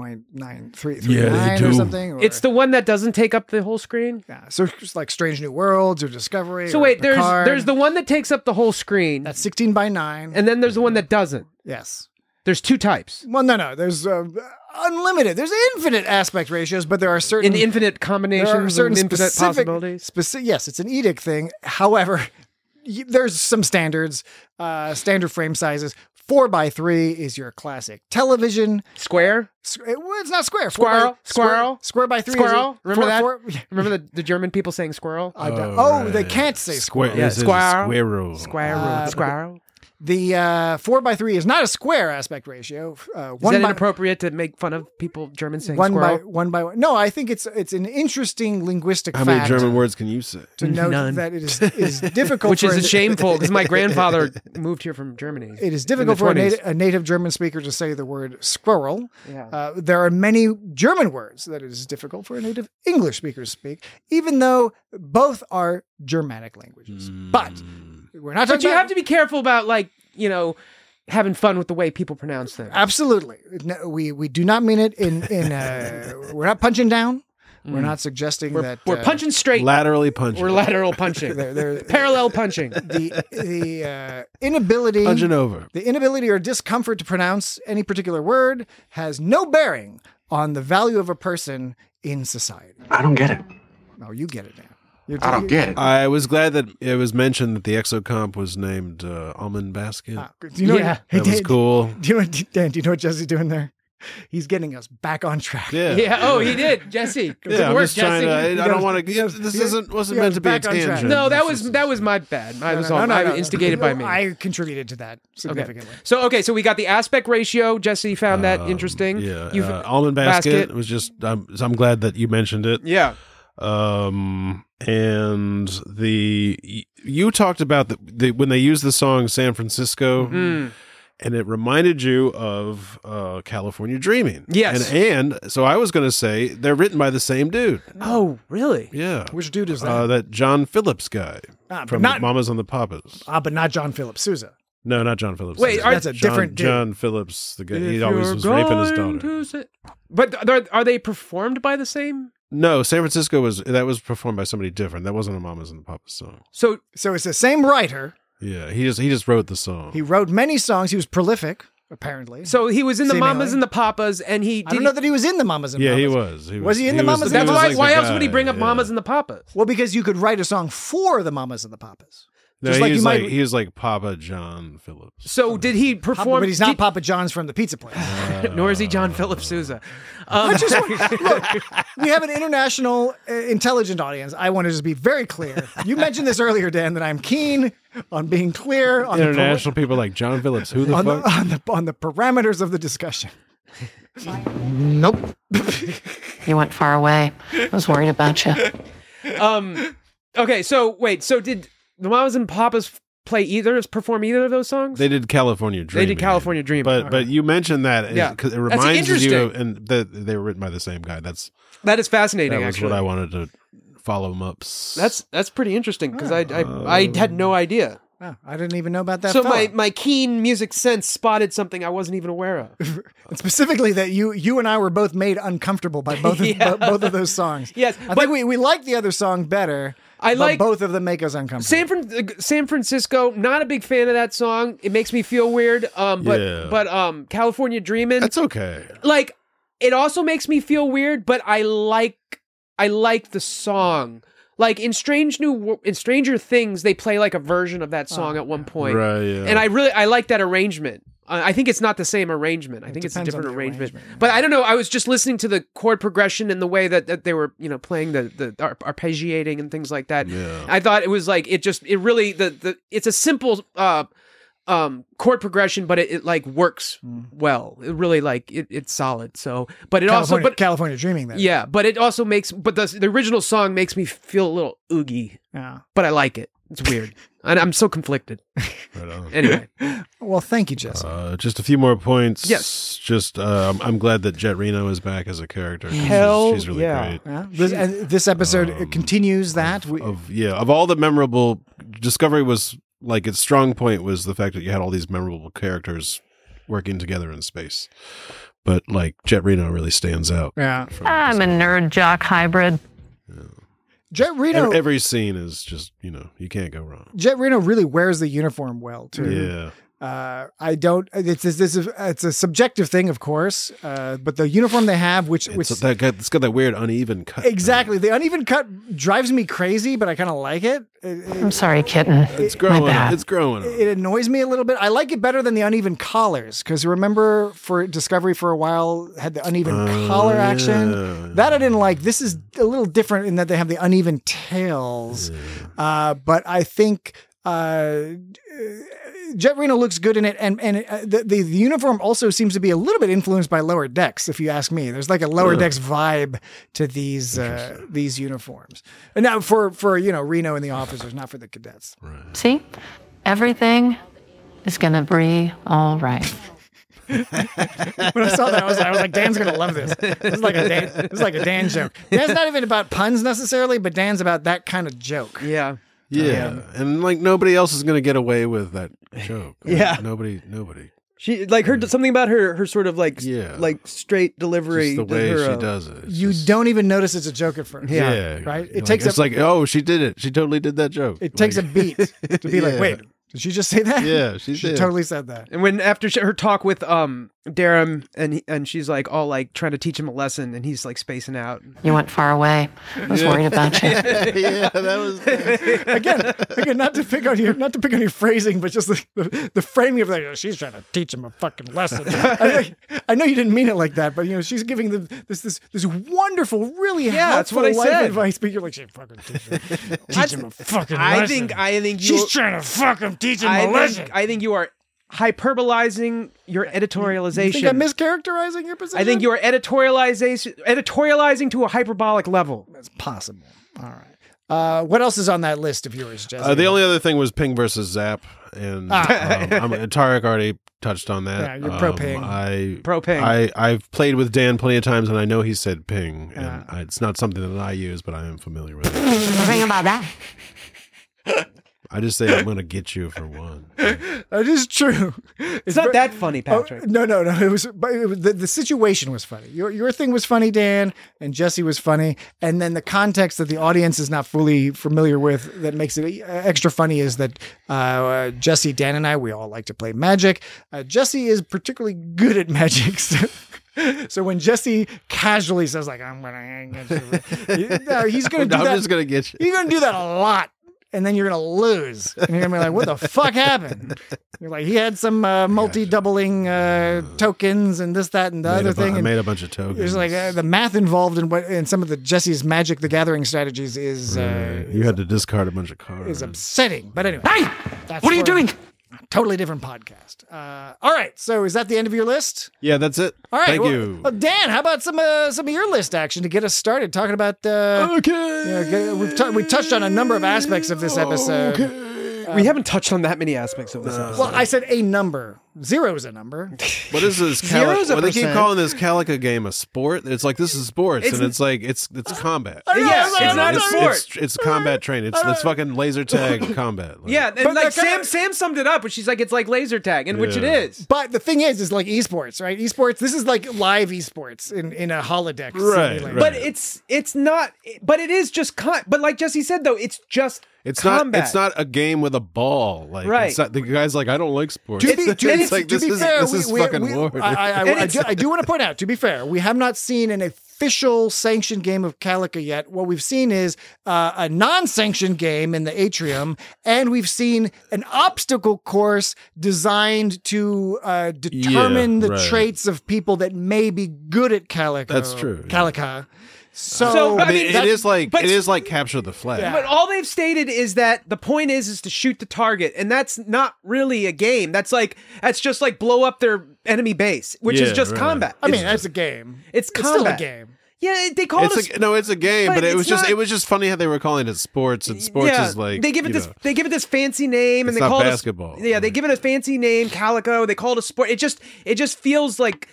1.939 they do. or something? Or? It's the one that doesn't take up the whole screen. Yeah, so it's like Strange New Worlds or Discovery. So or wait, Picard. there's the one that takes up the whole screen. That's 16:9, and then there's the one that doesn't. Yes. There's 2 types. Well, no. There's unlimited. There's infinite aspect ratios, but there are certain infinite combinations, certain infinite possibilities. Yes, it's an edict thing. However, there's some standards. Standard frame sizes. 4:3 is your classic television. Square? It's not square. Squirrel. Square by 3. Squirrel. Remember that? 4. Remember the German people saying squirrel? They can't say squirrel. Yeah, squirrel. Squirrel. The 4:3 is not a square aspect ratio. Is that inappropriate to make fun of people German saying squirrel? One by one. No, I think it's an interesting linguistic fact. How many German words can you say? To note that it is difficult, which is shameful because my grandfather moved here from Germany. It is difficult for a native German speaker to say the word squirrel. Yeah. There are many German words that it is difficult for a native English speaker to speak, even though both are Germanic languages. But we're not. But you have to be careful about having fun with the way people pronounce things. Absolutely, no, we do not mean it in we're not punching down. We're not suggesting that we're punching straight. Laterally punching. We're lateral punching. Parallel punching. The inability punching over. The inability or discomfort to pronounce any particular word has no bearing on the value of a person in society. I don't get it. No, you get it now. I don't get it. I was glad that it was mentioned that the Exocomp was named Almond Basket. Do you know Yeah. what, That was cool. Do you know what, Dan, do you know what Jesse's doing there? He's getting us back on track. Yeah. Yeah. Oh, he did, Jesse. Good Yeah, I'm work, just trying Jesse. to. I don't want to. This wasn't meant to be a back on track. tangent. No, that was my bad. I was instigated by me. I contributed to that significantly. So we got the aspect ratio. Jesse found that interesting. Yeah, Almond Basket was just. I'm glad that you mentioned it. Yeah. And you talked about when they used the song San Francisco. And it reminded you of California Dreaming. Yes. And so I was going to say they're written by the same dude. Oh, really? Yeah. Which dude is that? That John Phillips guy from Mamas and the Papas. But not John Philip Sousa. No, not John Phillips. Wait, that's a different dude. John Phillips, the guy. He always was raping his daughter. But are they performed by the same? No, San Francisco was performed by somebody different. That wasn't a Mamas and the Papas song. So it's the same writer. Yeah, he just wrote the song. He wrote many songs. He was prolific, apparently. So he was in the Seemingly. Mamas and the Papas, and I don't know that he was in the Mamas and Yeah, Papas. he was. Was he in the Mamas and That's Papas? why else would he bring up Mamas and the Papas? Well, because you could write a song for the Mamas and the Papas. No, Just he like was like Papa John Phillips. So did he perform? But he's not Papa John's from the pizza place. Nor is he John Philip Sousa. Look, we have an international intelligent audience. I want to just be very clear. You mentioned this earlier, Dan, that I'm keen on being clear on international people like John Phillips. Who the fuck? On the parameters of the discussion. Nope. You went far away. I was worried about you. Okay, so wait. So did the Mamas and Papas perform either of those songs? They did California Dreaming. They did California Dreaming. But you mentioned that because it reminds you and that they were written by the same guy. That is fascinating. That was actually what I wanted to follow him up. That's pretty interesting because I had no idea. Oh, I didn't even know about that. So fella. my keen music sense spotted something I wasn't even aware of. And specifically that you and I were both made uncomfortable by both of those songs. Yes, I think we like the other song better. But both of them make us uncomfortable. San Francisco, not a big fan of that song. It makes me feel weird. But California Dreamin', that's okay. Like it also makes me feel weird, but I like the song. Like in Stranger Things, they play like a version of that song at one point, right? Yeah. And I like that arrangement. I think it's not the same arrangement. I think it's a different arrangement. But I don't know. I was just listening to the chord progression and the way that they were, playing the arpeggiating and things like that. Yeah. I thought it was like it's a simple chord progression, but it like works well. It really it's solid. So, but it California Dreaming. Then. Yeah, but it also the original song makes me feel a little oogie. Yeah, but I like it. It's weird. And I'm so conflicted. Right on. Anyway. Well, thank you, Jesse. Just a few more points. Yes. Just, I'm glad that Jet Reno is back as a character. She's really great. Yeah. This episode continues that. Of all the memorable, Discovery was like its strong point was the fact that you had all these memorable characters working together in space. But like Jet Reno really stands out. Yeah. I'm a nerd jock hybrid. Jet Reno. Every scene is just, you can't go wrong. Jet Reno really wears the uniform well, too. Yeah. It's a subjective thing, of course, but the uniform they have, it's got that weird uneven cut. Exactly. The uneven cut drives me crazy, but I kind of like it. I'm sorry, kitten. It's growing. It's growing. It annoys me a little bit. I like it better than the uneven collars, because remember for Discovery for a while had the uneven collar action. Yeah. That I didn't like. This is a little different in that they have the uneven tails, but I think Jet Reno looks good in it, and the uniform also seems to be a little bit influenced by Lower Decks, if you ask me. There's like a Lower Decks vibe to these uniforms. And now for Reno and the officers, not for the cadets. Right. See, everything is gonna be all right. When I saw that, I was like, Dan's gonna love this. This is like a Dan joke. Dan's not even about puns necessarily, but Dan's about that kind of joke. Yeah. Yeah, and like nobody else is going to get away with that joke. Yeah, nobody. She heard something about her sort of like straight delivery. Just the way she does it. You don't even notice it's a joke at first. Yeah, right. It's like, oh, she did it. She totally did that joke. It takes a beat to be like, wait, Did she just say that? Yeah, she did. Totally said that. And when after her talk with Darum and she's like all like trying to teach him a lesson and he's like spacing out. You went far away. I was worried about you. Yeah, that was again. Not to pick on your phrasing, but just the framing of that. She's trying to teach him a fucking lesson. I know you didn't mean it like that, but she's giving this wonderful, really helpful life advice. But you're like, she fucking teach him a fucking lesson. I think she's trying to fucking teach him a lesson. I think you are hyperbolizing your editorialization. You think I'm mischaracterizing your position? I think you are editorializing to a hyperbolic level. That's possible. All right. What else is on that list of yours, Jesse? The only other thing was Ping versus Zap, and Tarek already touched on that. Yeah, you're pro Ping. Pro Ping. I've played with Dan plenty of times, and I know he said Ping, and it's not something that I use, but I am familiar with it. Think about that. I just say I'm going to get you for one. That is true. It's not that funny, Patrick. No. It was the situation was funny. Your thing was funny, Dan, and Jesse was funny, and then the context that the audience is not fully familiar with that makes it extra funny is that Jesse, Dan, and I, we all like to play Magic. Jesse is particularly good at Magic. So when Jesse casually says like I'm gonna he's gonna do that. I'm just gonna get you. He's gonna do that a lot. And then you're going to lose. And you're going to be like, what the fuck happened? You're like, he had some multi-doubling tokens and this, that, and the other thing. I made a bunch of tokens. There's like the math involved in some of the Jesse's Magic the Gathering strategies is... you had to discard a bunch of cards. Is upsetting. But anyway. Hey! What are you doing? Totally different podcast. All right. So is that the end of your list? Yeah, that's it. All right. Thank you. Well, Dan, how about some of your list action to get us started talking about... okay. We touched on a number of aspects of this episode. Okay. We haven't touched on that many aspects of this episode. Well, I said a number. 0 is a number. What is this? They keep calling this Calica game a sport. It's like this is sports, and it's like it's combat. Yes, it's not a sport. It's combat training. It's fucking laser tag combat. Like. Yeah, and like Sam summed it up, but she's like, it's like laser tag, and which it is. But the thing is like esports, right? Esports. This is like live esports in a holodeck. Right. But it's not. But it is just. But like Jesse said, though, it's just. It's combat. It's not a game with a ball. Like, right. It's not, the guy's like, I don't like sports. To be fair, this is fucking war. I do want to point out, to be fair, we have not seen an official sanctioned game of Calica yet. What we've seen is a non-sanctioned game in the atrium, and we've seen an obstacle course designed to determine the traits of people that may be good at Calica. That's true. Calica. So I mean, it is like capture the flag. Yeah. But all they've stated is that the point is to shoot the target, and that's not really a game. That's just like blow up their enemy base, which is just combat. I mean, that's a game. It's combat. Still a game. Yeah, they call it it's a game, but it was just funny how they were calling it sports, and sports is like they give it this fancy name, and they call basketball. They give it a fancy name, Calico. They call it a sport. It just feels like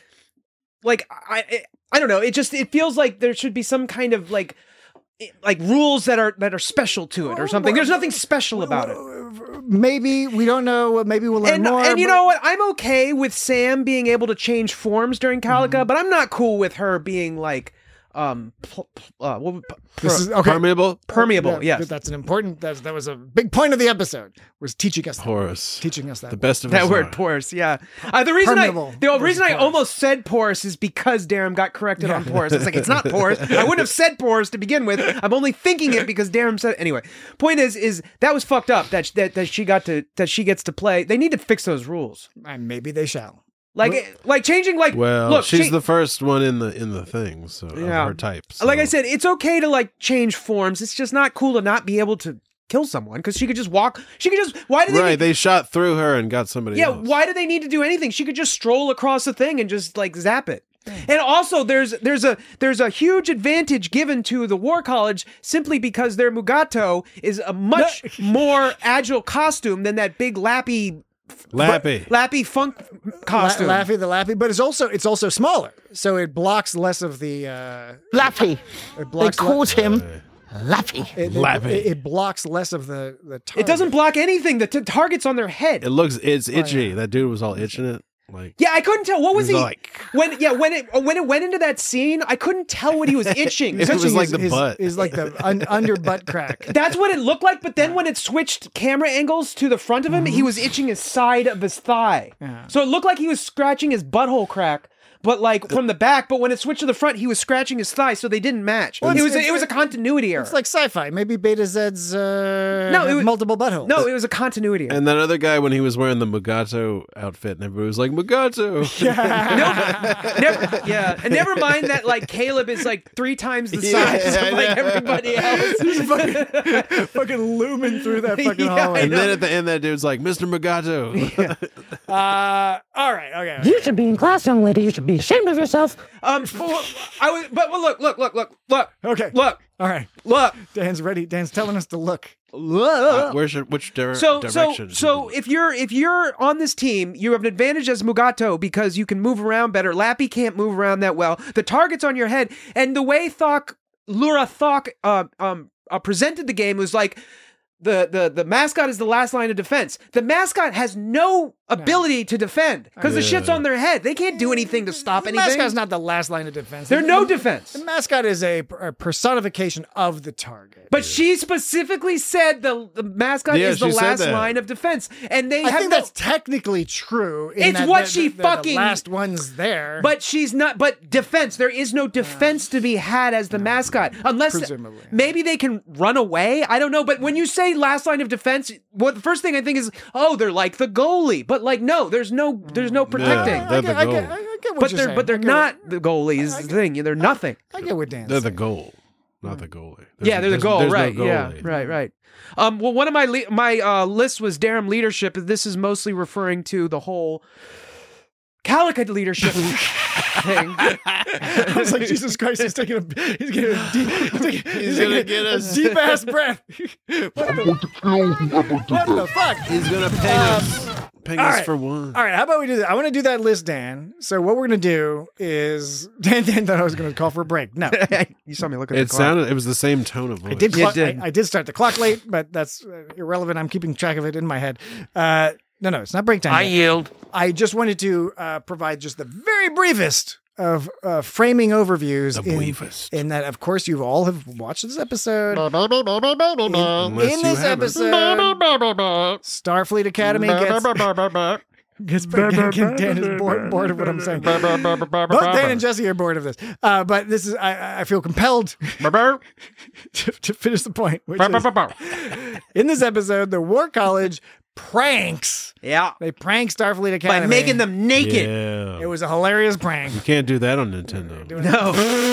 I don't know. It feels like there should be some kind of like rules that are special to it or something. There's nothing special about it. Maybe we don't know. Maybe we'll learn more. And you know what? I'm okay with Sam being able to change forms during Calica, but I'm not cool with her being like permeable. Permeable. Yes, that's an important. That was a big point of the episode. Was teaching us porous. Teaching us that the best of that us word are. Porous. Yeah. The reason I almost said porous is because Darum got corrected on porous. It's like it's not porous. I wouldn't have said porous to begin with. I'm only thinking it because Darum said it. Anyway. Point is that was fucked up that she gets to play. They need to fix those rules. And maybe they shall. Like changing look, she's the first one in the thing, so of her type. So. Like I said, it's okay to change forms. It's just not cool to not be able to kill someone because she could just walk. Why do they? They shot through her and got somebody else. Yeah, why do they need to do anything? She could just stroll across the thing and just zap it. And also, there's a huge advantage given to the War College simply because their Mugato is a much more agile costume than that big Lappy funk costume. Lappy, but it's also smaller, so it blocks less of the Lappy. They called him Lappy. It blocks less of the target. It doesn't block anything. The target's on their head. It's itchy. That dude was all itching it. Like, yeah, I couldn't tell. What was he like when it went into that scene? I couldn't tell what he was itching. It was like the butt. Is like the under butt crack. That's what it looked like. But then when it switched camera angles to the front of him, he was itching his side of his thigh. Yeah. So it looked like he was scratching his butthole crack. But like from the back, but when it switched to the front, he was scratching his thigh, so they didn't match. Well, it was a continuity error. It's like sci-fi. Maybe Beta Zed's it was multiple buttholes. No, it was a continuity error. And that other guy, when he was wearing the Mugato outfit, and everybody was like, Mugato. And never mind that like Caleb is like 3 times the size of like everybody else. He's fucking looming through that fucking hallway. And then at the end, that dude's like, Mr. Mugato. All right, okay. You should be in class, young lady. You should be ashamed of yourself. Look. Okay. Look. All right. Look. Dan's ready. Dan's telling us to look. Which direction? So if you're on this team, you have an advantage as Mugato because you can move around better. Lappy can't move around that well. The target's on your head, and the way Lura Thok presented the game was like the mascot is the last line of defense. The mascot has no ability to defend because the shit's on their head. They can't do anything to stop anything. The mascot's not the last line of defense. There's no defense. The mascot is a personification of the target. But she specifically said the mascot is the last line of defense, and I think that's technically true. It's what she fucking the last one's there. But she's not. But defense. There is no defense to be had as the mascot, unless presumably. Maybe they can run away. I don't know. But when you say last line of defense, the first thing I think is, oh, they're like the goalie. But like, no, there's no protecting. Yeah, they're the goal. I get what you're saying. But they're not the goalie. Is the thing. They're nothing. I get what Dan's They're saying. the goal, not the goalie. They're the goal. There's Right. No goalie. Yeah. Right. Well, one of my list was Darem leadership. This is mostly referring to the whole Calicut leadership thing. I was like, Jesus Christ, he's getting a deep ass breath. What the fuck? He's gonna ping us for one. All right, how about we do that? I want to do that list, Dan. So what we're gonna do is Dan thought I was gonna call for a break. No, you saw me look at the clock. It was the same tone of voice. I did start the clock late, but that's irrelevant. I'm keeping track of it in my head. No, it's not break time. I yield. I just wanted to provide just the very briefest of framing overviews. In that, of course, you all have watched this episode. In this episode, Starfleet Academy gets back. Dan is bored of what I'm saying. Both Dan and Jesse are bored of this. But this is, I feel compelled to finish the point. Which is, in this episode, the War College pranks. Yeah. They prank Starfleet Academy. By making them naked. Yeah. It was a hilarious prank. You can't do that on Nintendo. No.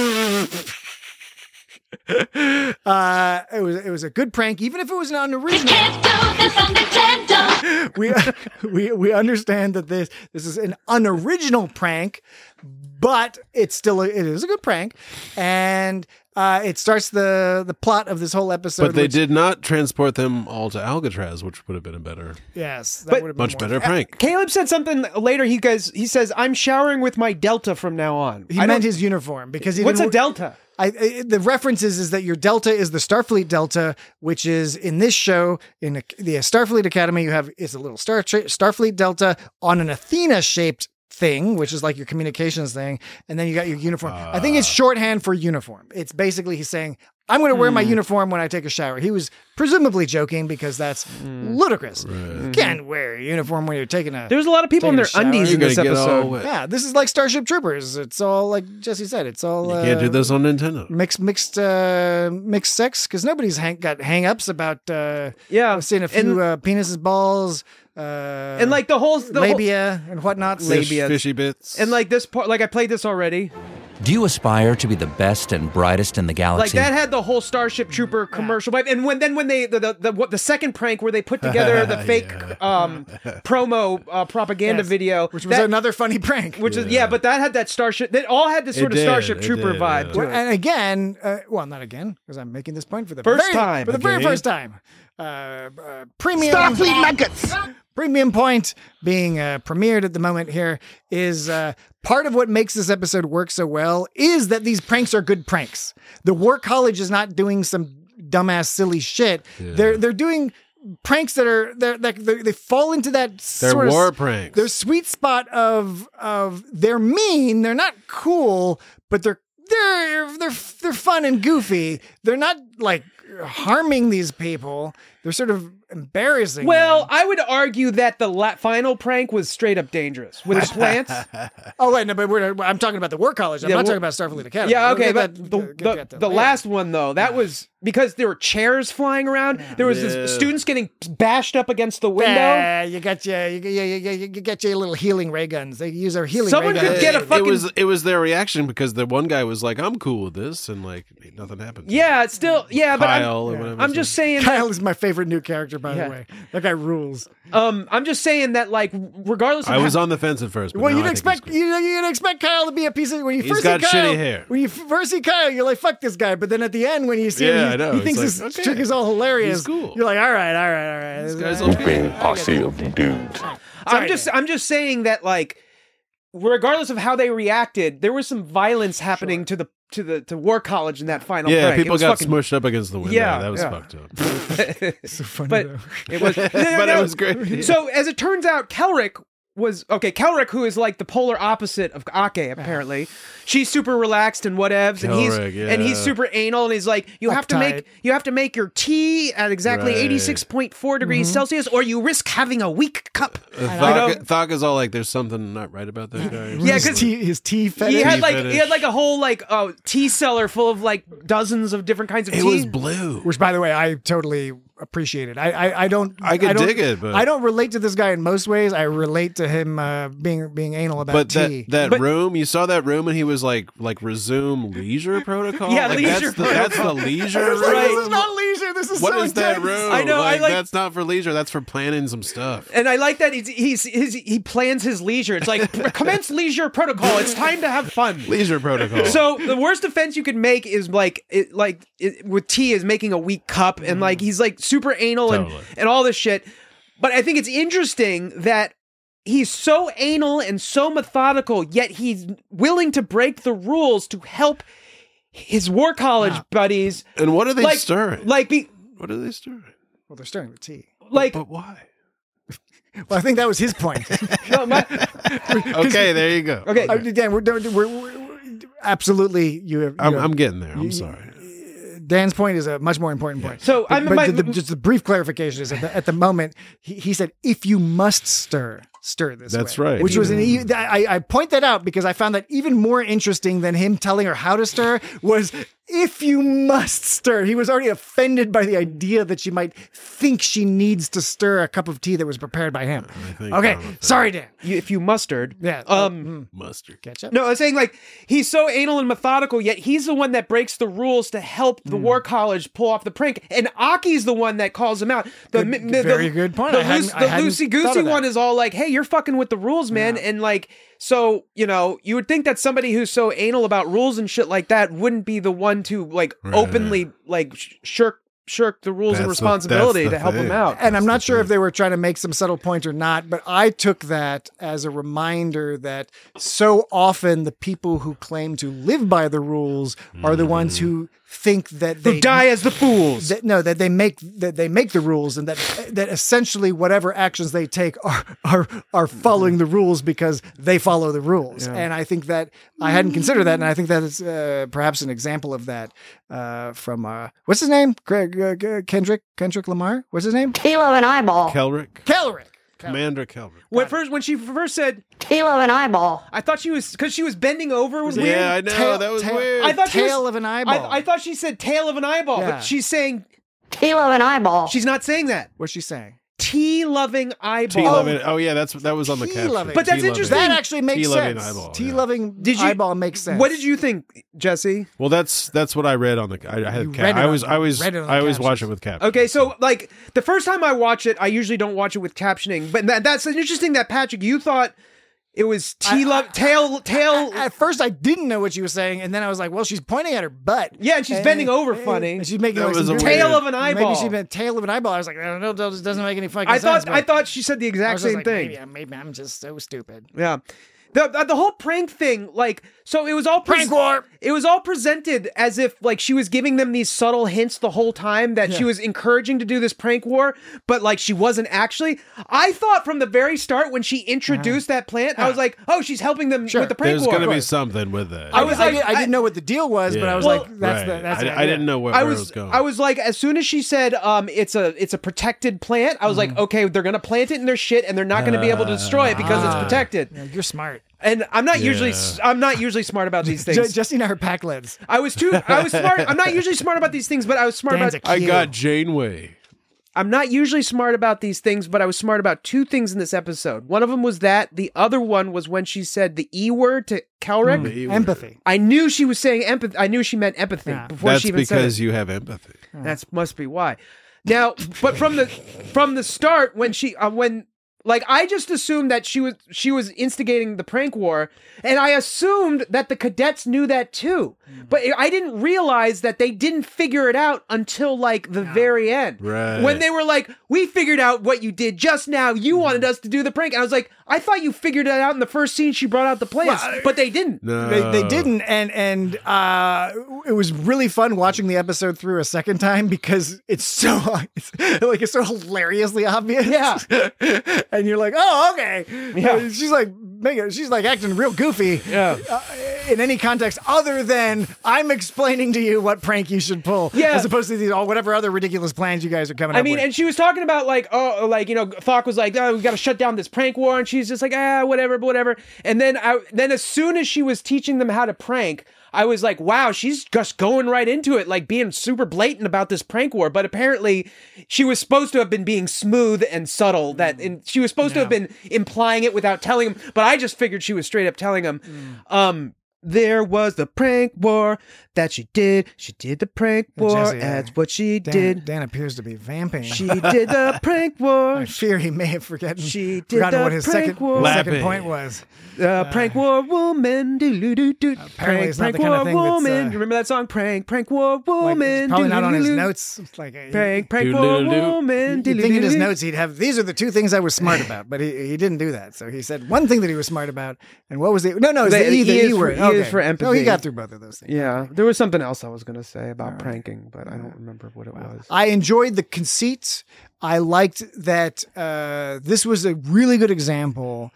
It was a good prank, even if it was an unoriginal. Can't do this on Nintendo. We understand that this is an unoriginal prank, but it is a good prank, and it starts the plot of this whole episode. But they did not transport them all to Alcatraz, which would have been a better. Yes, that would have been much better prank. Caleb said something later. He says, "I'm showering with my Delta from now on." He meant his uniform because what's a Delta? The reference is that your Delta is the Starfleet Delta, which is in this show in the Starfleet Academy. It's a little Starfleet Delta on an Athena shaped thing, which is like your communications thing, and then you got your uniform. I think it's shorthand for uniform. It's basically he's saying, I'm going to wear my uniform when I take a shower. He was presumably joking because that's ludicrous. Right. You can't wear a uniform when you're taking a There's a lot of people in their undies in this episode. Yeah, this is like Starship Troopers. It's all, like Jesse said, it's all... You can't do this on Nintendo. Mixed sex, because nobody's got hang-ups about seeing a few penises, balls... and like the labia and whatnot, fishy bits, and like this part, like I played this already. Do you aspire to be the best and brightest in the galaxy? Like that had the whole Starship Trooper commercial vibe, and when they the second prank where they put together the fake promo propaganda video, which was another funny prank, which is but that had that Starship. They all had this sort of Starship Trooper vibe. To it. And again, not again, because I'm making this point for the first time, very first time. Premium Starfleet nuggets. Premium point being premiered at the moment here is part of what makes this episode work so well is that these pranks are good pranks. The War College is not doing some dumbass silly shit. Yeah. They're doing pranks that they fall into that They're sort war of pranks. their sweet spot of they're mean, they're not cool, but they're fun and goofy. They're not like harming these people. They're sort of embarrassing. Well, them. I would argue that the final prank was straight up dangerous with the plants. Oh wait, no, but I'm talking about the War College. I'm not talking about Starfleet Academy. Yeah, okay, We'll but get the last one though, that was because there were chairs flying around. There was this students getting bashed up against the window. Yeah, you got your little healing ray guns. They use their healing. Someone ray could guns. get a fucking. It was their reaction because the one guy was like, "I'm cool with this," and like nothing happened. Yeah, it's still but Kyle or whatever. I'm just saying. Kyle is my favorite new character, by the way. That guy rules. I'm just saying that, like, regardless of I was on the fence at first. But well, now you'd I expect you'd expect Kyle to be a piece of when you He's first got see Kyle. shitty hair. When you first see Kyle, you're like, "Fuck this guy," but then at the end, when you see him, I know. he It's thinks like, this trick is all hilarious. He's cool. You're like, "All right." This guy's okay. Posse of dudes. I'm just saying that, like, regardless of how they reacted, there was some violence happening to War College in that final prank. People got smushed up against the window. Yeah, that was fucked up. So funny, but though. it was, it was great. So as it turns out, Kelrick, who is like the polar opposite of Ake, apparently. She's super relaxed and whatevs, and he's super anal, and he's like, you have to make your tea at exactly 86.4 degrees Celsius, or you risk having a weak cup. Thok is all like, there's something not right about that guy. Yeah, because his tea fetish. He had like a whole tea cellar full of like dozens of different kinds of tea. It was blue, which, by the way, I totally appreciate it. I dig it, but I don't relate to this guy in most ways. I relate to him being anal about tea. That room, you saw that room, and he was like resume leisure protocol. Yeah, like, leisure that's the leisure room. This is not leisure. This is what so is that intense. room? I know. That's not for leisure. That's for planning some stuff. And I like that he plans his leisure. It's like commence leisure protocol. It's time to have fun. Leisure protocol. So the worst offense you could make is with tea is making a weak cup, and like he's like super anal and all this shit. But I think it's interesting that he's so anal and so methodical, yet he's willing to break the rules to help his War College buddies. And what are they stirring? What are they stirring? Well, they're stirring the tea. But why? Well, I think that was his point. Okay, there you go. Okay, Dan, we're absolutely I'm getting there. I'm sorry. Dan's point is a much more important point. So, just a brief clarification is at the moment he said, if you must stir this That's way. right. Which was I point that out because I found that even more interesting than him telling her how to stir was if you must stir. He was already offended by the idea that she might think she needs to stir a cup of tea that was prepared by him. Okay, sorry, Dan. If you mustard. Yeah. Mustard. Ketchup? No, I was saying like he's so anal and methodical, yet he's the one that breaks the rules to help the War College pull off the prank. And Aki's the one that calls him out. Very good point. The loosey-goosey one is all like, hey, you're fucking with the rules, man. Yeah. And like, so, you would think that somebody who's so anal about rules and shit like that wouldn't be the one to like openly like shirk the rules and responsibility to help him out. And I'm not sure if they were trying to make some subtle point or not, but I took that as a reminder that so often the people who claim to live by the rules are the ones who think that they die as the fools. That they make the rules, and that essentially whatever actions they take are following the rules because they follow the rules. Yeah. And I think that I hadn't considered that, and I think that is perhaps an example of that from what's his name? Kendrick Lamar. What's his name? Kilo and Eyeball. Kelrick. Commander Kelrick. When she first said Kilo and Eyeball, I thought she was because she was bending over. Was weird. Yeah, I know that was weird. I thought tail of an eyeball. I thought she said tail of an eyeball, but she's saying Kilo and Eyeball. She's not saying that. What's she saying? Tea-loving eyeball. Tea-loving. Oh yeah, that was on the caption. But that's interesting. That actually makes sense. Eyeball, tea-loving eyeball makes sense. What did you think, Jesse? Well, that's what I read on the. I had cap. I always watch it with captions. Okay, so like the first time I watch it, I usually don't watch it with captioning. But that's interesting that Patrick, you thought it was tail. At first, I didn't know what she was saying, and then I was like, "Well, she's pointing at her butt." Yeah, and she's bending over funny. And she's making like some tail of an eyeball. Maybe she meant tail of an eyeball. I was like, I don't know, it doesn't make any fucking sense. I thought she said the exact same thing. Maybe I'm just so stupid. Yeah. The whole prank thing, like, So it was all prank war. It was all presented as if like she was giving them these subtle hints the whole time that she was encouraging to do this prank war, but like she wasn't actually. I thought from the very start when she introduced that plant, I was like, oh, she's helping them with the prank war. There's going to be something with that. I didn't know what the deal was, but I was like, that's I didn't know where it was going. I was like, as soon as she said it's a protected plant, I was like, okay, they're going to plant it in their shit and they're not going to be able to destroy it because it's protected. Yeah, you're smart. And I'm not usually smart about these things. Jesse and I are pack lids. I was smart. I'm not usually smart about these things, but I was smart about. I got Janeway. I'm not usually smart about these things, but I was smart about two things in this episode. One of them was that. The other one was when she said the E word to Kelrick. Empathy. I knew she was saying empathy. I knew she meant empathy before she even said it. That's because you have empathy. That must be why. Now, but from the start, when like I just assumed that she was instigating the prank war, and I assumed that the cadets knew that too. But I didn't realize that they didn't figure it out until like the very end. Right. When they were like, "We figured out what you did just now. You wanted us to do the prank." And I was like, "I thought you figured it out in the first scene she brought out the plants." But they didn't. No. They didn't, and it was really fun watching the episode through a second time because it's so hilariously obvious. Yeah. And you're like, oh, okay. Yeah. She's like acting real goofy. Yeah. In any context other than I'm explaining to you what prank you should pull. Yeah. As opposed to these whatever other ridiculous plans you guys are coming up with. And she was talking about like, Thok was like, oh, we got to shut down this prank war. And she's just like, whatever. And then as soon as she was teaching them how to prank, I was like, wow, she's just going right into it, like being super blatant about this prank war. But apparently she was supposed to have been being smooth and subtle, she was supposed to have been implying it without telling him. But I just figured she was straight up telling him. There was the prank war that she did. She did the prank war. Jesse, That's what she did. Dan appears to be vamping. She did the prank war. I fear he may have forgotten the what his second point was. Prank war woman. Apparently it's not the kind of thing woman. You remember that song? Prank war woman. It's probably not on his notes. It's like prank war woman. You'd think in his notes he'd have, these are the two things I was smart about, but he didn't do that. So he said one thing that he was smart about, and what was the, no, it's the E word. E is for empathy. Oh, he got through both of those things. Yeah. There was something else I was going to say about pranking, but I don't remember what it was. I enjoyed the conceit. I liked that this was a really good example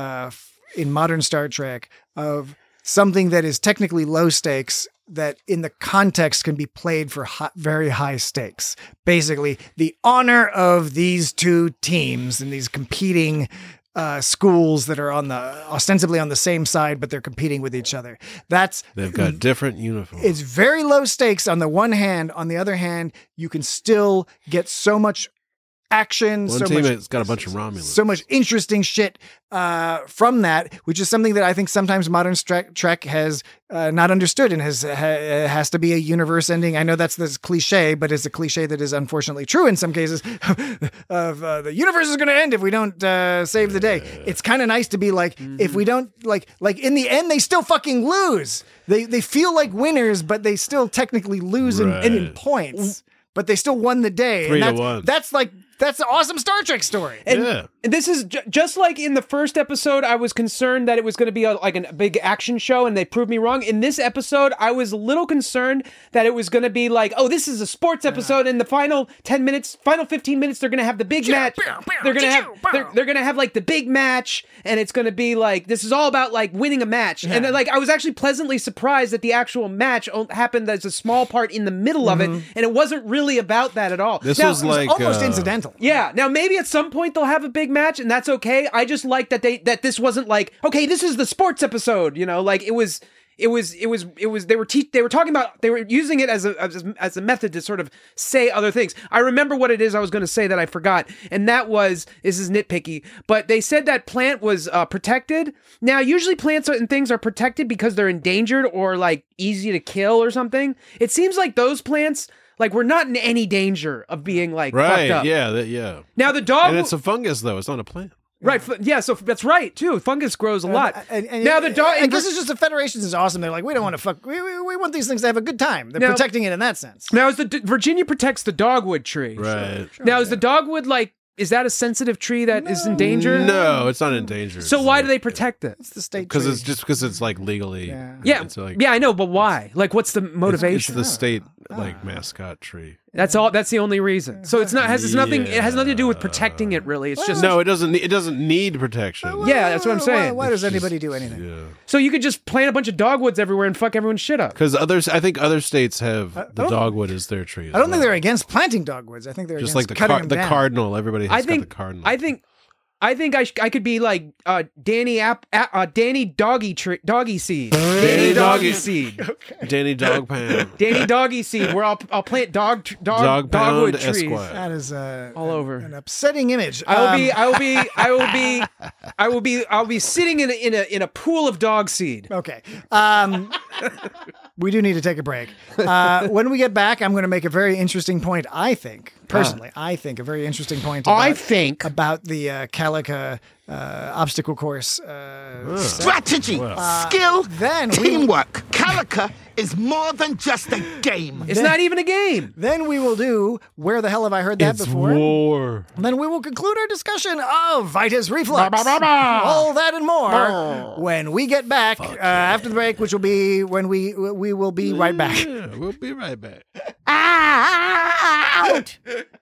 in modern Star Trek of something that is technically low stakes that in the context can be played for very high stakes. Basically, the honor of these two teams and these competing schools that are ostensibly on the same side, but they're competing with each other. They've got different uniforms. It's very low stakes on the one hand. On the other hand, you can still get so much action. One team has got a bunch of Romulans. So much interesting shit from that, which is something that I think sometimes modern Trek has not understood and has to be a universe ending. I know that's this cliche, but it's a cliche that is unfortunately true in some cases. Of the universe is going to end if we don't save the day. It's kind of nice to be like, if we don't like in the end, they still fucking lose. They feel like winners, but they still technically lose in points. But they still won the day. 3-1. That's an awesome Star Trek story. And this is just like in the first episode, I was concerned that it was going to be like a big action show, and they proved me wrong. In this episode, I was a little concerned that it was going to be like, oh, this is a sports episode. In the final 10 minutes, final 15 minutes, they're going to have the big match. They're going to have like the big match, and it's going to be like, this is all about like winning a match. And then, like, I was actually pleasantly surprised that the actual match happened as a small part in the middle of it, and it wasn't really about that at all. This was like almost incidental. Yeah. Now maybe at some point they'll have a big match, and that's okay. I just like that this wasn't like, okay, this is the sports episode, you know, like it was they were talking about, they were using it as a method to sort of say other things. I remember what it is I was going to say that I forgot, and that was, this is nitpicky, but they said that plant was protected. Now usually plants and things are protected because they're endangered or like easy to kill or something. It seems like those plants, like, we're not in any danger of being like fucked up. Yeah. Now the dog, and it's a fungus though; it's not a plant. Right. Yeah. So that's right too. Fungus grows a lot. And now the dog. I guess it's just the Federations is awesome. They're like, we don't want to fuck. We want these things to have a good time. They're protecting it in that sense. Now, Virginia protects the dogwood tree. Right. Now, is the dogwood like is that a sensitive tree that is in danger? No, it's not in danger. So why do they protect it? It's the state Because tree. it's just because it's like legally. Yeah, it's like, yeah, I know, but why? Like, what's the motivation? It's the state like mascot tree. That's all. That's the only reason. So it's not has nothing. It has nothing to do with protecting it. Really, it's just no. It doesn't. It doesn't need protection. Yeah, that's what I'm saying. Why does anybody do anything? Yeah. So you could just plant a bunch of dogwoods everywhere and fuck everyone's shit up. Because I think other states have the dogwood as their tree. I don't think they're against planting dogwoods. I think they're just against like cutting them the down. cardinal. Everybody has got the cardinal. I think I could be like Danny Doggy Seed. Danny Doggy Seed. Danny Dog Pound. Danny Doggy Seed. Where I'll plant dogwood trees. Esquire. That is all over an upsetting image. I'll be sitting in a pool of dog seed. Okay. We do need to take a break. When we get back, I'm going to make a very interesting point. I think personally, a very interesting point. About the Calica obstacle course strategy, skill, teamwork. Calica is more than just a game. It's not even a game. Then we will do Where the Hell Have I Heard That Before? War. And then we will conclude our discussion of Vitus Reflux. All that and more when we get back after the break, which will be when we will be right back. Yeah, we'll be right back. Out!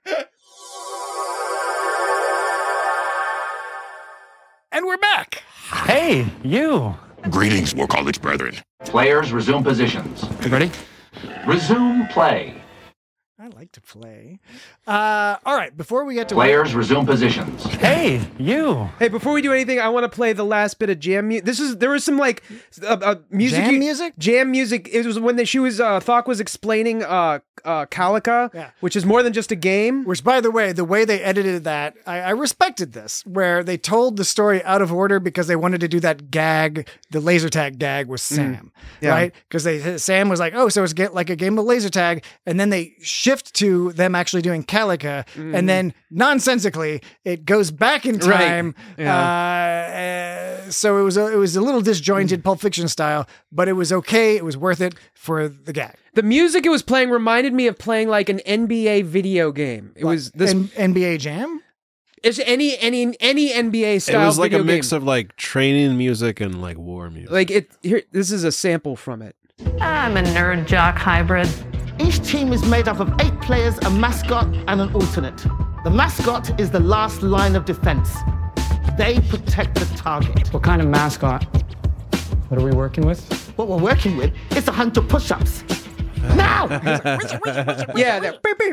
And we're back. Hey, you. Greetings, War College brethren. Players, resume positions. Ready? Resume play. I like to play. All right, before we get to players, resume positions. Hey, you. Hey, before we do anything, I want to play the last bit of jam music. There was some like music. Jam music? Jam music. It was when Thok was explaining Calica, which is more than just a game. Which, by the way they edited that, I respected this, where they told the story out of order because they wanted to do that gag, the laser tag gag with Sam, right? Because Sam was like, oh, so it's like a game of laser tag, and then they shift to them actually doing Calica, and then nonsensically it goes back in time. Right. Yeah. So it was a little disjointed Pulp Fiction style, but it was okay. It was worth it for the gag. The music it was playing reminded me of playing like an NBA video game. It was this NBA Jam. It's any NBA style. It was like a mix game. of like training music and like war music. Like this is a sample from it. I'm a nerd jock hybrid. Each team is made up of 8 players, a mascot, and an alternate. The mascot is the last line of defense. They protect the target. What kind of mascot? What are we working with? What we're working with is 100 push-ups. Now! Yeah,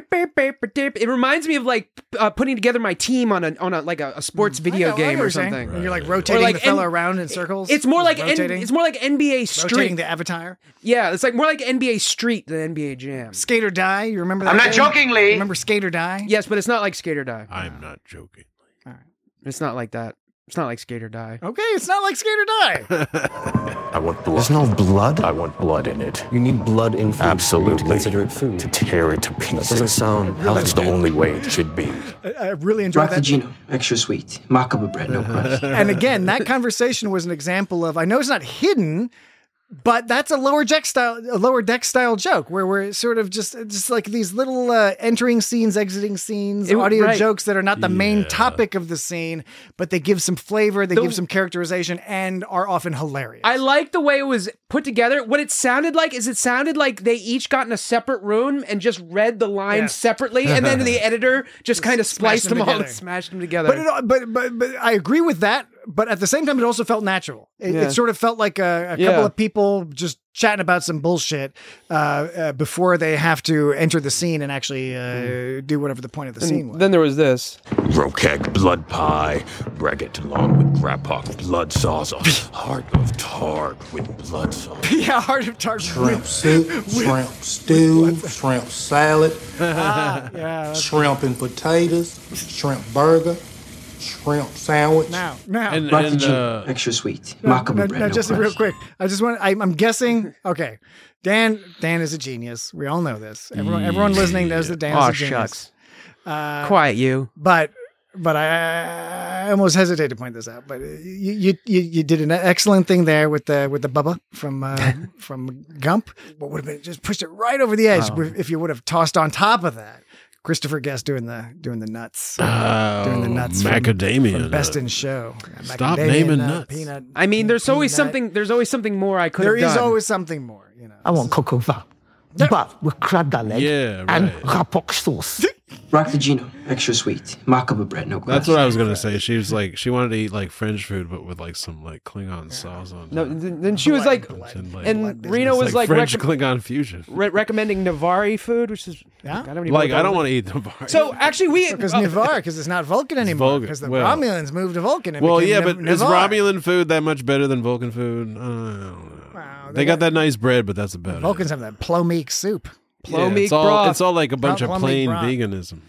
it reminds me of like putting together my team on a sports video game or something. Right. You're like rotating the fella around in circles. It's more like NBA Street. Rotating the avatar. Yeah, it's like more like NBA Street than NBA Jam. Skate or Die. You remember that? I'm not joking, Lee. Remember Skate or Die? Yes, but it's not like Skate or Die. I'm not joking. All right. It's not like that. It's not like Skate or Die. Okay, it's not like Skate or Die. I want blood. There's no blood? I want blood in it. You need blood in food. Absolutely. To consider it food. To tear it to pieces. That doesn't sound healthy. That's the only way it should be. I really enjoyed that. Raffaggino, extra sweet. Macabre bread, no crust. And again, that conversation was an example of, I know it's not hidden, but that's a lower deck style joke where we're sort of just like these little entering scenes, exiting scenes, audio jokes that are not the main topic of the scene, but they give some flavor, they give some characterization, and are often hilarious. I like the way it was put together. What it sounded like is it sounded like they each got in a separate room and just read the lines separately, and then the editor just kind of spliced them all and smashed them together. But I agree with that. But at the same time, it also felt natural. It sort of felt like a couple of people just chatting about some bullshit before they have to enter the scene and actually do whatever the point of the scene was. Then there was this. Rokek blood pie, braggot along with grapok blood sauce, heart of tart with blood sauce. Yeah, heart of tart. Shrimp soup, shrimp stew, shrimp salad, shrimp and potatoes, shrimp burger, shrimp sandwich. Now. Extra sweet. Macabre bread, Now, no just crust. real quick. I'm guessing. Okay, Dan is a genius. We all know this. Everyone listening knows that Dan is a genius. Shucks. Quiet you. But I almost hesitate to point this out. But you did an excellent thing there with the Bubba from Gump. What would have been just pushed it right over the edge if you would have tossed on top of that Christopher Guest doing the nuts. Doing the nuts macadamia from Best nut. in Show. Stop Macadamia naming nut, nuts. Peanut. I mean, there's always peanut. something more I could have There done. is always something more. You know. I want cocoa va, but with crab leg Yeah, and right. rapok sauce. Roctagino, extra sweet. Macabre bread, no crust. That's what I was gonna say. She was like, she wanted to eat like French food, but with like some like Klingon sauce on. No, then she was like, and Reno was like French Klingon fusion. recommending Navari food, which is Yeah? I don't even Like know I don't want to eat Navari. So actually, because Navarre, because it's not Vulcan anymore. Vulcan. Because the Well- Romulans moved to Vulcan. And Well, became yeah, but is Navarre. Romulan food that much better than Vulcan food? I don't know. Wow, They got that nice bread, but that's about Vulcans have that plomeek soup. it. Yeah, it's all like a bunch of Plomeek plain broth. veganism.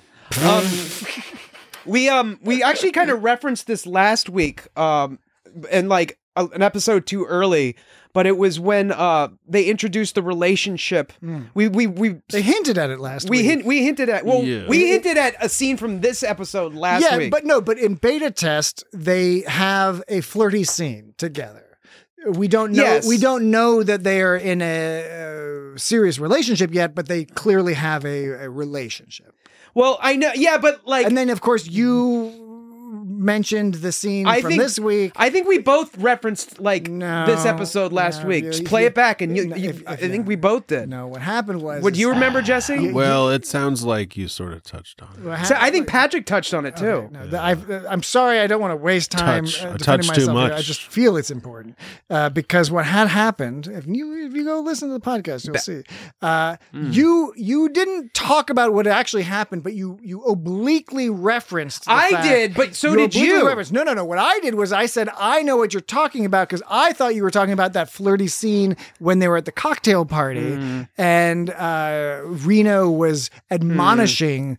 we actually kind of referenced this last week, and like an episode too early. But it was when they introduced the relationship. We They hinted at it last week. We hinted at we hinted at a scene from this episode last week. But in beta test they have a flirty scene together. We don't know. Yes. We don't know that they are in a serious relationship yet, but they clearly have a relationship. Well, I know. Yeah, but like, and then of course you mentioned the scene from this week. I think we both referenced like this episode last week. Just play it back, and I think we both did. No, what happened was. Would you remember, Jesse? Well, it sounds like you sort of touched on it. So I think Patrick touched on it too. Okay, no, I'm sorry, I don't want to waste time defending touched too myself much. here. I just feel it's important because what had happened. If you go listen to the podcast, you'll see. You didn't talk about what actually happened, but you obliquely referenced. I did, but so did you. No. What I did was I said I know what you're talking about because I thought you were talking about that flirty scene when they were at the cocktail party and Reno was admonishing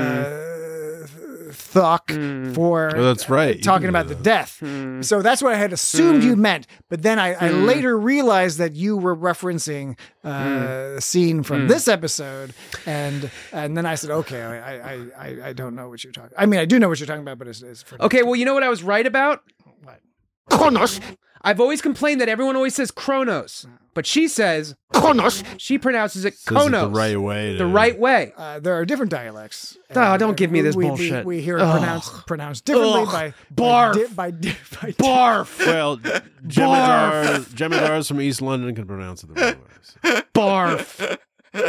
Thok for that's right. talking about the death. So that's what I had assumed you meant. But then I later realized that you were referencing a scene from this episode, and then I said, okay, I don't know what you're talking. I mean, I do know what you're talking about, but it's okay. Well, you know what I was right about? What? Kronos. I've always complained that everyone always says Kronos, but she says Kronos. She pronounces it Says it Konos. the right way. The right way. There are different dialects. Oh, don't give me this bullshit. We hear it pronounced differently by barf. by Barf. Well, Jem'Hadars from East London can pronounce it the right way. Barf.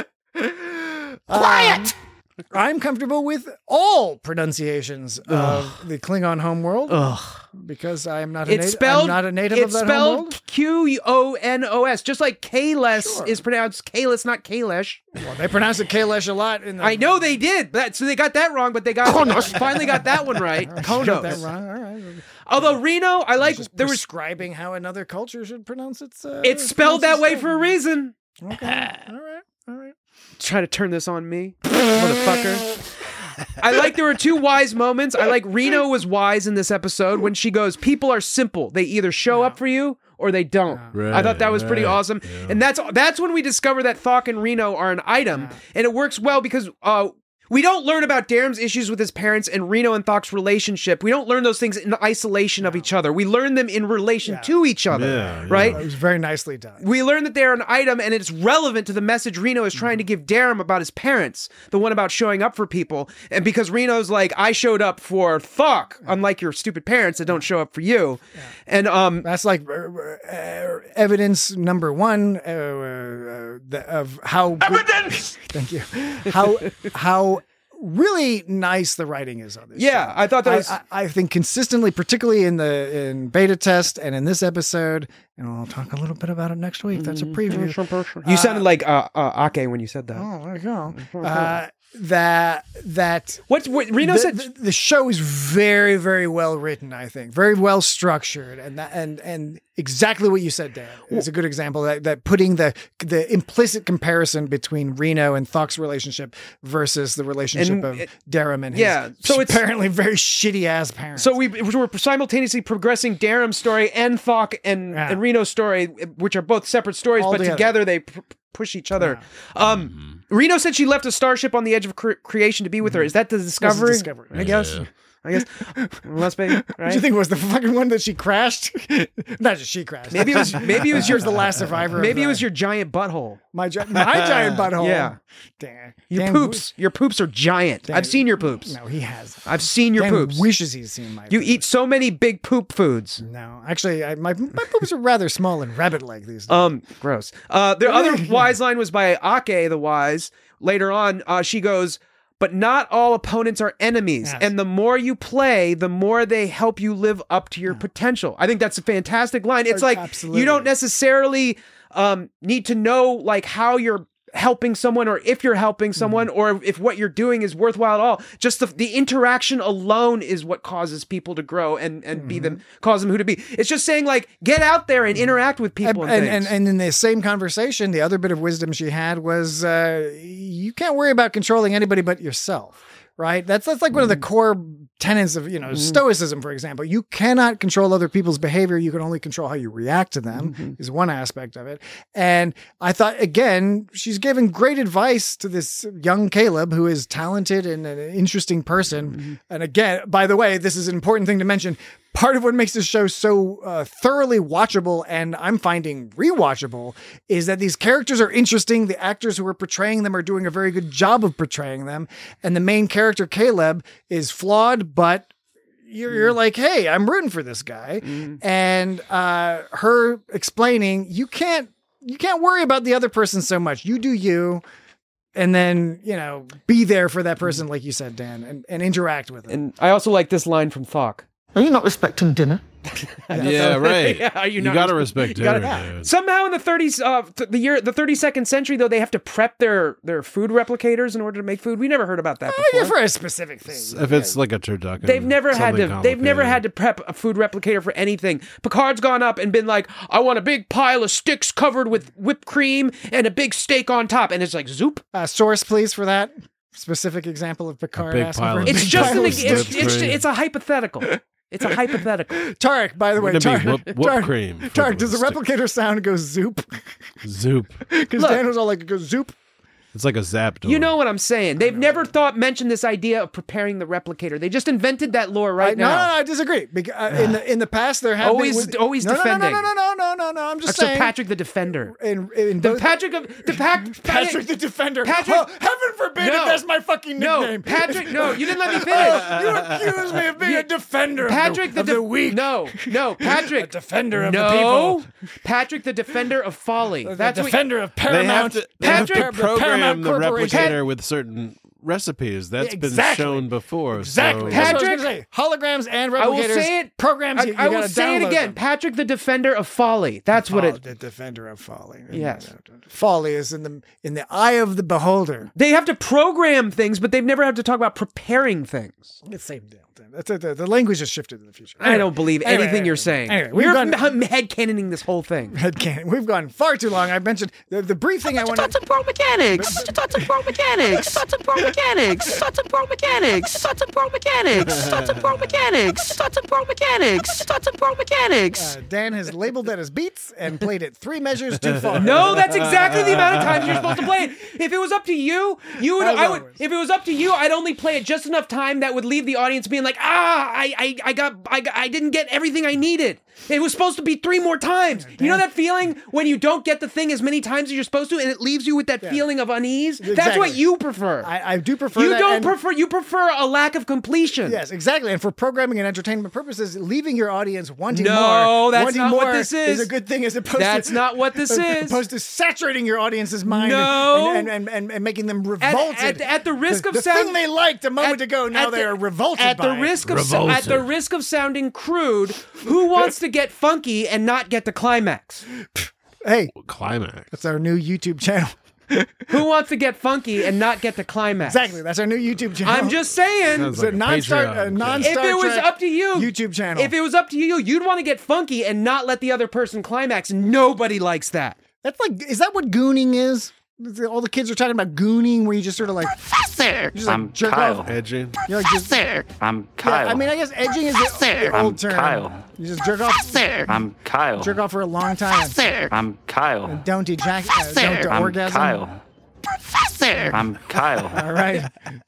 Quiet. I'm comfortable with all pronunciations of the Klingon homeworld because I'm not a native. I'm not a native of that homeworld. It's spelled Qonos, just like Kahless is pronounced Kahless, not Kalish. Well, they pronounce it Kalish a lot. I know they did, so they got that wrong, but they finally got that one right. Got that wrong. All right. Although Reno, I like Just there was describing how another culture should pronounce its. It's spelled that way for a reason. Okay. All right. Try to turn this on me, motherfucker. I like there were two wise moments. I like Reno was wise in this episode when she goes, people are simple. They either show up for you or they don't. Right, I thought that was pretty awesome. Yeah. And that's when we discover that Thok and Reno are an item. And it works well because we don't learn about Darum's issues with his parents and Reno and Thok's relationship. We don't learn those things in isolation of each other. We learn them in relation to each other, right? It was very nicely done. We learn that they're an item and it's relevant to the message Reno is trying to give Darum about his parents, the one about showing up for people. And because Reno's like, I showed up for Thok, unlike your stupid parents that don't show up for you. And that's like evidence number one of how evidence. Thank you. How really nice the writing is on this. Yeah, show. I thought that was. I think consistently, particularly in beta test and in this episode, and I'll talk a little bit about it next week. That's a preview. You sounded like Ake when you said that. Oh, there you go. That what Reno said. The show is very, very well written. I think very well structured, and exactly what you said, Dan, is a good example. That putting the implicit comparison between Reno and Thok's relationship versus the relationship of Darum and his so it's apparently very shitty ass parents. So we're simultaneously progressing Darum's story and Thok and Reno's story, which are both separate stories, but together they push each other. Reno said she left a starship on the edge of creation to be with her. Is that the Discovery? Discovery, I guess. I guess. Must be, right? What do you think was the fucking one that she crashed? Not just she crashed. Maybe it was yours the last survivor. Maybe it was your giant butthole. My giant butthole. Yeah. Damn. Your poops are giant. Dan, I've seen your poops. No, he has. I've seen your Dan poops. Wishes he's seen my. You eat so many big poop foods. No, actually, my poops are rather small and rabbit-like these days. Gross. The other wise line was by Ake the Wise. Later on, she goes, "But not all opponents are enemies, and the more you play, the more they help you live up to your potential." I think that's a fantastic line. It's like you don't necessarily need to know like how you're helping someone or if you're helping someone or if what you're doing is worthwhile at all. Just the interaction alone is what causes people to grow and cause them who to be. It's just saying like get out there and interact with people and in the same conversation, the other bit of wisdom she had was you can't worry about controlling anybody but yourself. Right? That's like one of the core tenets of, Stoicism, for example. You cannot control other people's behavior. You can only control how you react to them is one aspect of it. And I thought, again, she's giving great advice to this young Caleb who is talented and an interesting person. And again, by the way, this is an important thing to mention. Part of what makes this show so thoroughly watchable and I'm finding rewatchable is that these characters are interesting. The actors who are portraying them are doing a very good job of portraying them. And the main character, Caleb, is flawed, but you're like, hey, I'm rooting for this guy. And her explaining, you can't worry about the other person so much. You do you. And then, be there for that person, like you said, Dan, and interact with them. And I also like this line from Thok. Are you not respecting dinner? Yeah, right. Yeah, you gotta respect dinner. Dude. Somehow in the 30s, the 32nd century, though, they have to prep their food replicators in order to make food. We never heard about that before. Yeah, for a specific thing. If it's like a turducken, they've never had to prep a food replicator for anything. Picard's gone up and been like, I want a big pile of sticks covered with whipped cream and a big steak on top, and it's like zoop. Source, please, for that specific example of Picard asking for a it's big just pile an of sticks. it's a hypothetical. It's a hypothetical. Tarek, by the way, Whipped cream. Tarek, does the replicator sound go zoop? Zoop. Because Dan was all like, it goes zoop. It's like a zap door. You know what I'm saying? They've never mentioned this idea of preparing the replicator. They just invented that lore now. No, I disagree. In the past, there have always defending. No. I'm just saying. Patrick the Defender. Patrick the Defender. Heaven forbid if that's my fucking nickname. No, Patrick. No, you didn't let me finish. You accuse me of being a defender. Patrick of the weak. No, Patrick. A defender of the people. Patrick the Defender of folly. That's defender of Paramount. Patrick program the replicator with certain recipes. That's been shown before. Exactly. So. Patrick, holograms and replicators. I will say it. Programs. I will say it again. Them. Patrick the Defender of Folly. That's what it. The Defender of Folly. Yes. Folly is in the eye of the beholder. They have to program things, but they've never had to talk about preparing things. It's the same deal. The language has shifted in the future. I don't believe anything you're saying. You're headcanoning this whole thing. Headcanon. We've gone far too long. I mentioned the brief thing I want to talk to pro mechanics. Talk to pro mechanics. Talk to pro mechanics. Talk to pro mechanics. Talk to pro mechanics. Talk to pro mechanics. Talk to pro mechanics. Talk to pro mechanics. Dan has labeled that as beats and played it 3 measures too far. No, that's exactly the amount of times you're supposed to play it. If it was up to you, if it was up to you, I'd only play it just enough time that would leave the audience being like, I didn't get everything I needed. It was supposed to be 3 more times. You know that feeling when you don't get the thing as many times as you're supposed to, and it leaves you with that feeling of unease? Exactly. That's what you prefer. I do prefer you that. You prefer a lack of completion. Yes, exactly. And for programming and entertainment purposes, leaving your audience wanting more. No, that's not what this is a good thing as opposed That's not what this is. Opposed to saturating your audience's mind and making them revolted. At the risk of the thing they liked a moment ago, now they are revolted at the risk of sounding crude, who wants to get funky and not get the climax? Hey, climax. That's our new YouTube channel. Who wants to get funky and not get the climax? Exactly. That's our new YouTube channel. I'm just saying. It's a non-Star if it was up to you, YouTube channel. If it was up to you, you'd want to get funky and not let the other person climax. Nobody likes that. That's is that what gooning is? All the kids are talking about gooning, where you just sort of Professor. Just I'm jerk Kyle. off. Edging. Professor. I'm Kyle. Yeah, I mean, I guess edging is the old term. Kyle. You just jerk off. Professor. I'm Kyle. Jerk off for a long time. Professor. I'm Kyle. Don't ejaculate. Don't I'm orgasm. Kyle. Professor. I'm Kyle. All right.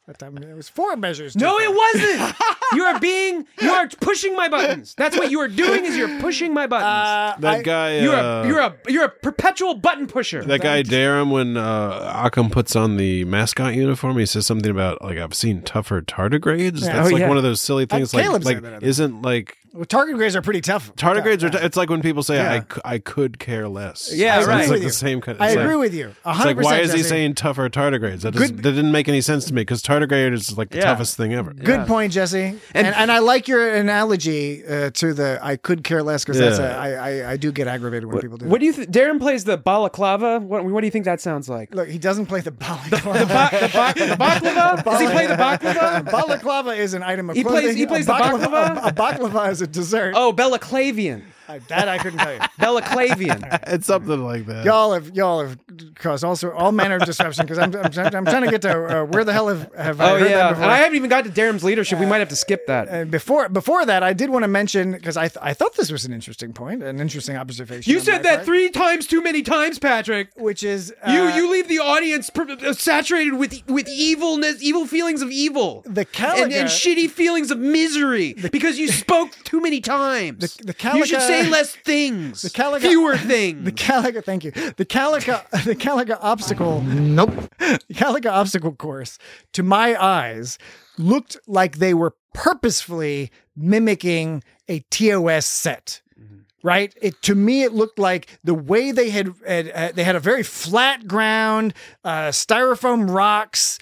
That time it was 4 measures. No, it wasn't. You are pushing my buttons. That's what you are doing. Is you're pushing my buttons. That guy. You're a perpetual button pusher. That guy Darum, when Occam puts on the mascot uniform, he says something about like I've seen tougher tardigrades. Yeah, That's one of those silly things. Caleb Like said that, I think. isn't like. Well, tardigrades are pretty tough. Tardigrades are. It's like when people say I could care less. Yeah, so right. It's like the same kind. I agree with you. 100%. It's like why is he Jesse. saying tougher tardigrades? That didn't make any sense to me because tardigrade is like the toughest thing ever. Good point, Jesse. And I like your analogy to the I could care less because that's I do get aggravated when people do. What do you think? Darren plays the balaclava. What do you think that sounds like? Look, he doesn't play the balaclava. The baklava? Does he play the baklava? Balaclava is an item of He clothing. plays the baklava? A baklava is a dessert. Oh, Balaclavian. That I couldn't tell you. Balaclavian. It's something like that. Y'all have caused all manner of disruption because I'm trying to get to where the hell have I heard that before? And I haven't even got to Darren's leadership. We might have to skip that. And before that, I did want to mention because I thought this was an interesting point, an interesting observation. You said that 3 times too many times, Patrick. Which is you leave the audience saturated with evilness, evil feelings of evil, the Calica, and shitty feelings of misery because you spoke too many times. The Calica, you should say less things. The Calica, fewer things. The Calica, thank you. The Calica obstacle. Nope. The Calica obstacle course, to my eyes, looked like they were purposefully mimicking a TOS set. Right? To me, it looked like the way they had a very flat ground, styrofoam rocks,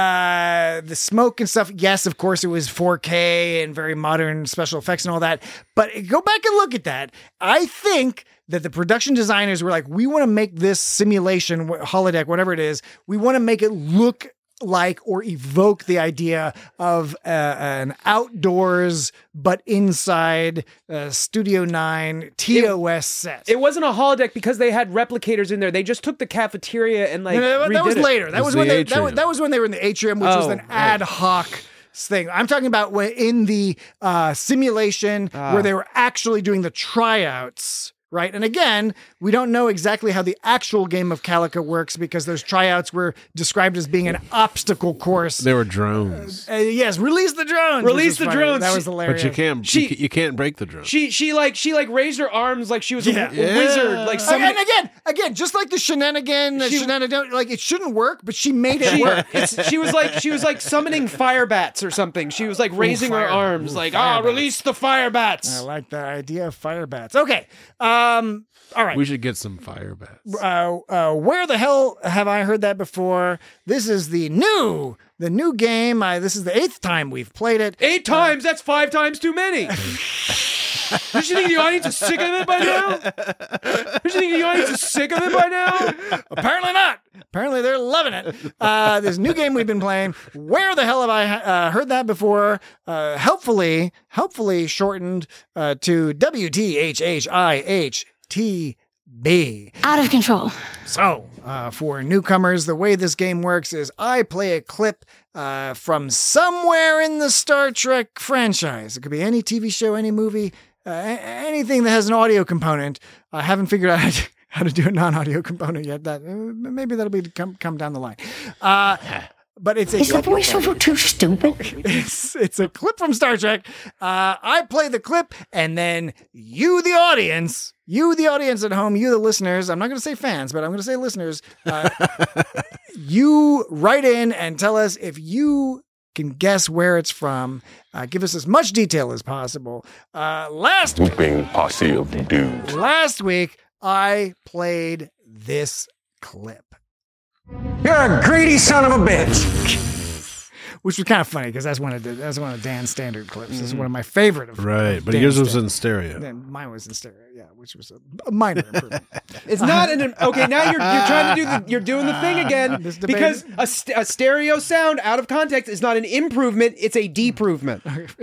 the smoke and stuff. Yes, of course, it was 4K and very modern special effects and all that. But go back and look at that. I think that the production designers were like, we want to make this simulation, holodeck, whatever it is, we want to make it look like or evoke the idea of an outdoors but inside Studio 9 TOS set. It wasn't a holodeck because they had replicators in there. They just took the cafeteria and like that was later. That was when they were in the atrium, which was an ad hoc thing. I'm talking about when in the simulation where they were actually doing the tryouts. Right. And again, we don't know exactly how the actual game of Calica works because those tryouts were described as being an obstacle course. They were drones. Yes, release the drones. Release the drones. That was hilarious. But you can't break the drones. She raised her arms like she was a wizard. Like somebody... again, just like the shenanigan, like it shouldn't work, but she made it work. She was like summoning fire bats or something. She was like raising her arms, like release the fire bats. I like the idea of fire bats. Okay. All right. We should get some fire bats. Where the hell have I heard that before? This is the new game. This is the 8th time we've played it. 8 times? That's 5 times too many. Don't you think the audience is sick of it by now? Apparently not. Apparently they're loving it. This new game we've been playing. Where the hell have I heard that before? Helpfully shortened to WTHHIHTB. Out of control. So, for newcomers, the way this game works is I play a clip from somewhere in the Star Trek franchise. It could be any TV show, any movie, anything that has an audio component. I haven't figured out how to do a non-audio component yet. Maybe that'll be come down the line. But it's Is the voiceover too stupid? It's a clip from Star Trek. I play the clip, and then you, the audience at home, you, the listeners, I'm not going to say fans, but I'm going to say listeners, you write in and tell us if you can guess where it's from. Give us as much detail as possible. Last posse of dudes. Last week, I played this clip. You're a greedy son of a bitch. Which was kind of funny because that's one of Dan's standard clips. This is one of my favorite of right, but Dan's yours was in stereo. Mine was in stereo, yeah, which was a minor improvement. It's not okay. Now you're trying to you're doing the thing again because a stereo sound out of context is not an improvement; it's a deprovement.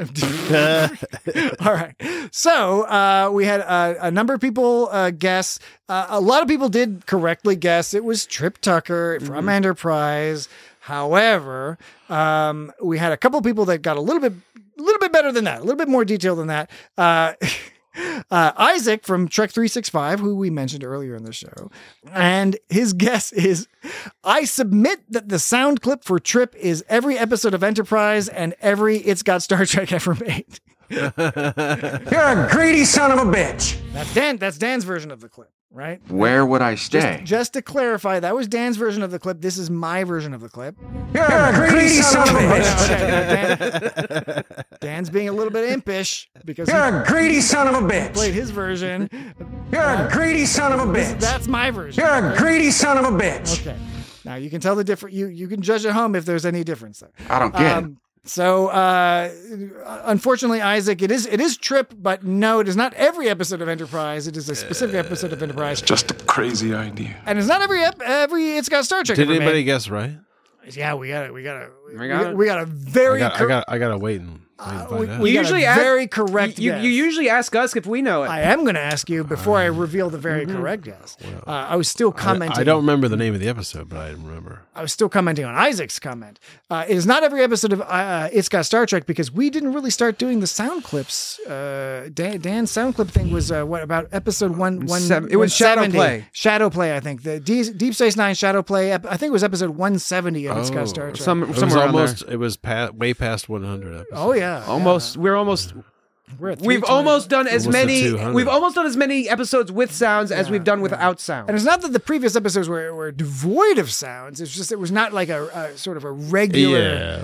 All right, so we had a number of people guess. A lot of people did correctly guess. It was Trip Tucker from Enterprise. However, we had a couple people that got a little bit better than that, a little bit more detail than that. Isaac from Trek 365, who we mentioned earlier in the show. And his guess is, I submit that the sound clip for Trip is every episode of Enterprise and every It's Got Star Trek ever made. You're a greedy son of a bitch. That's Dan's version of the clip, right? Where would I stay? Just to clarify, that was Dan's version of the clip. This is my version of the clip. You're a greedy son of a bitch. Dan's being a little bit impish because you're a greedy son of a bitch. Played his version. You're a greedy son of a bitch. That's my version. You're a greedy son of a bitch. Okay. Now you can tell the difference. You can judge at home if there's any difference there. I don't get it. So, unfortunately, Isaac, it is Trip, but no, it is not every episode of Enterprise. It is a specific episode of Enterprise. Just a crazy idea. And it's not every It's Got Star Trek. Did anybody guess right? Yeah, we got a very. I gotta wait and find out. We usually very correct. You guess. usually ask us if we know it. I am going to ask you before I reveal the very correct guess. I was still commenting. I don't remember the name of the episode, but I remember. I was still commenting on Isaac's comment. It is not every episode of It's Got Star Trek because we didn't really start doing the sound clips. Dan's sound clip thing was what about episode 170? It was Shadow Play. Shadow Play, I think. The Deep Space Nine Shadow Play. I think it was episode 170 of It's Got Star Trek. It was way past 100 episodes. Oh yeah. Almost. Yeah. We've almost done as many. We've almost done as many episodes with sounds as we've done without sound. And it's not that the previous episodes were devoid of sounds. It's just it was not like a sort of a regular,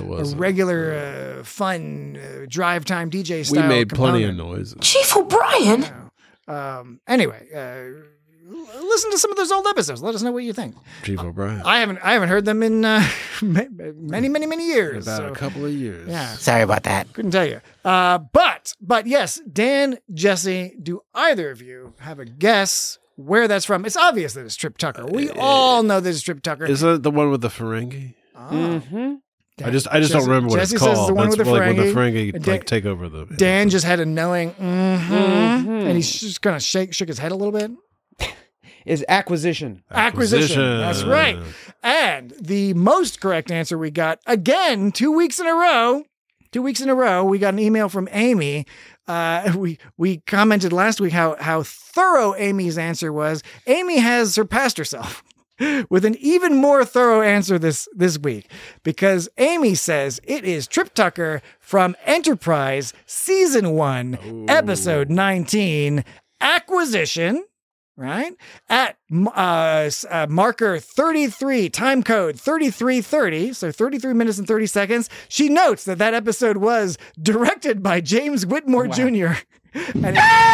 fun drive time DJ style. We made component. plenty of noises. Chief O'Brien. Anyway. Listen to some of those old episodes. Let us know what you think. Chief O'Brien. I haven't heard them in many years. About a couple of years. Yeah. Sorry about that. Couldn't tell you. But yes, Dan, Jesse, do either of you have a guess where that's from? It's obvious that it's Trip Tucker. We all know that it's Trip Tucker. Is that the one with the Ferengi? Mm-hmm. I just don't remember what Jesse it's called. Says the one That's with the like Ferengi. when the Ferengi take over the. Dan just had a knowing, and he's just kind of shook his head a little bit. Is acquisition. That's right. And the most correct answer we got, again, 2 weeks in a row, we got an email from Amy. We commented last week how thorough Amy's answer was. Amy has surpassed herself with an even more thorough answer this week, because Amy says it is Trip Tucker from Enterprise Season 1, Episode 19, Acquisition. Right? At marker 33, time code 3330, so 33 minutes and 30 seconds, she notes that episode was directed by James Whitmore Jr. And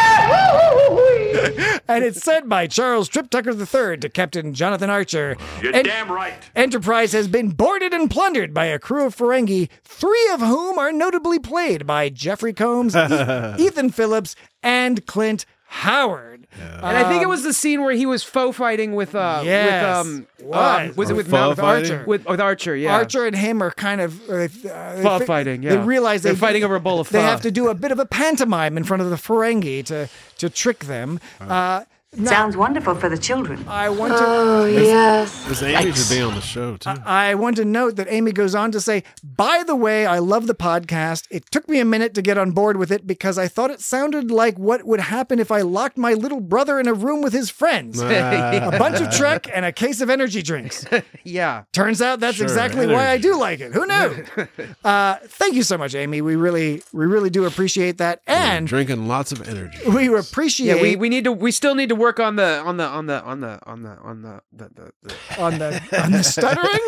it's said by Charles Trip Tucker III to Captain Jonathan Archer. You're damn right. Enterprise has been boarded and plundered by a crew of Ferengi, 3 of whom are notably played by Jeffrey Combs, Ethan Phillips, and Clint Howard. And I think it was the scene where he was faux fighting with was it with Archer? With Archer, yeah. Archer and him are kind of faux fighting. Yeah, they realize they're fighting over a bowl of pho. They have to do a bit of a pantomime in front of the Ferengi to trick them. Sounds wonderful for the children. I want to. Oh, yes. Because Amy should be on the show, too. I want to note that Amy goes on to say, by the way, I love the podcast. It took me a minute to get on board with it because I thought it sounded like what would happen if I locked my little brother in a room with his friends. A bunch of Trek and a case of energy drinks. Yeah. Turns out that's exactly why I do like it. Who knew? Thank you so much, Amy. We really do appreciate that. And drinking lots of energy. We appreciate. Yeah, we still need to work on the stuttering,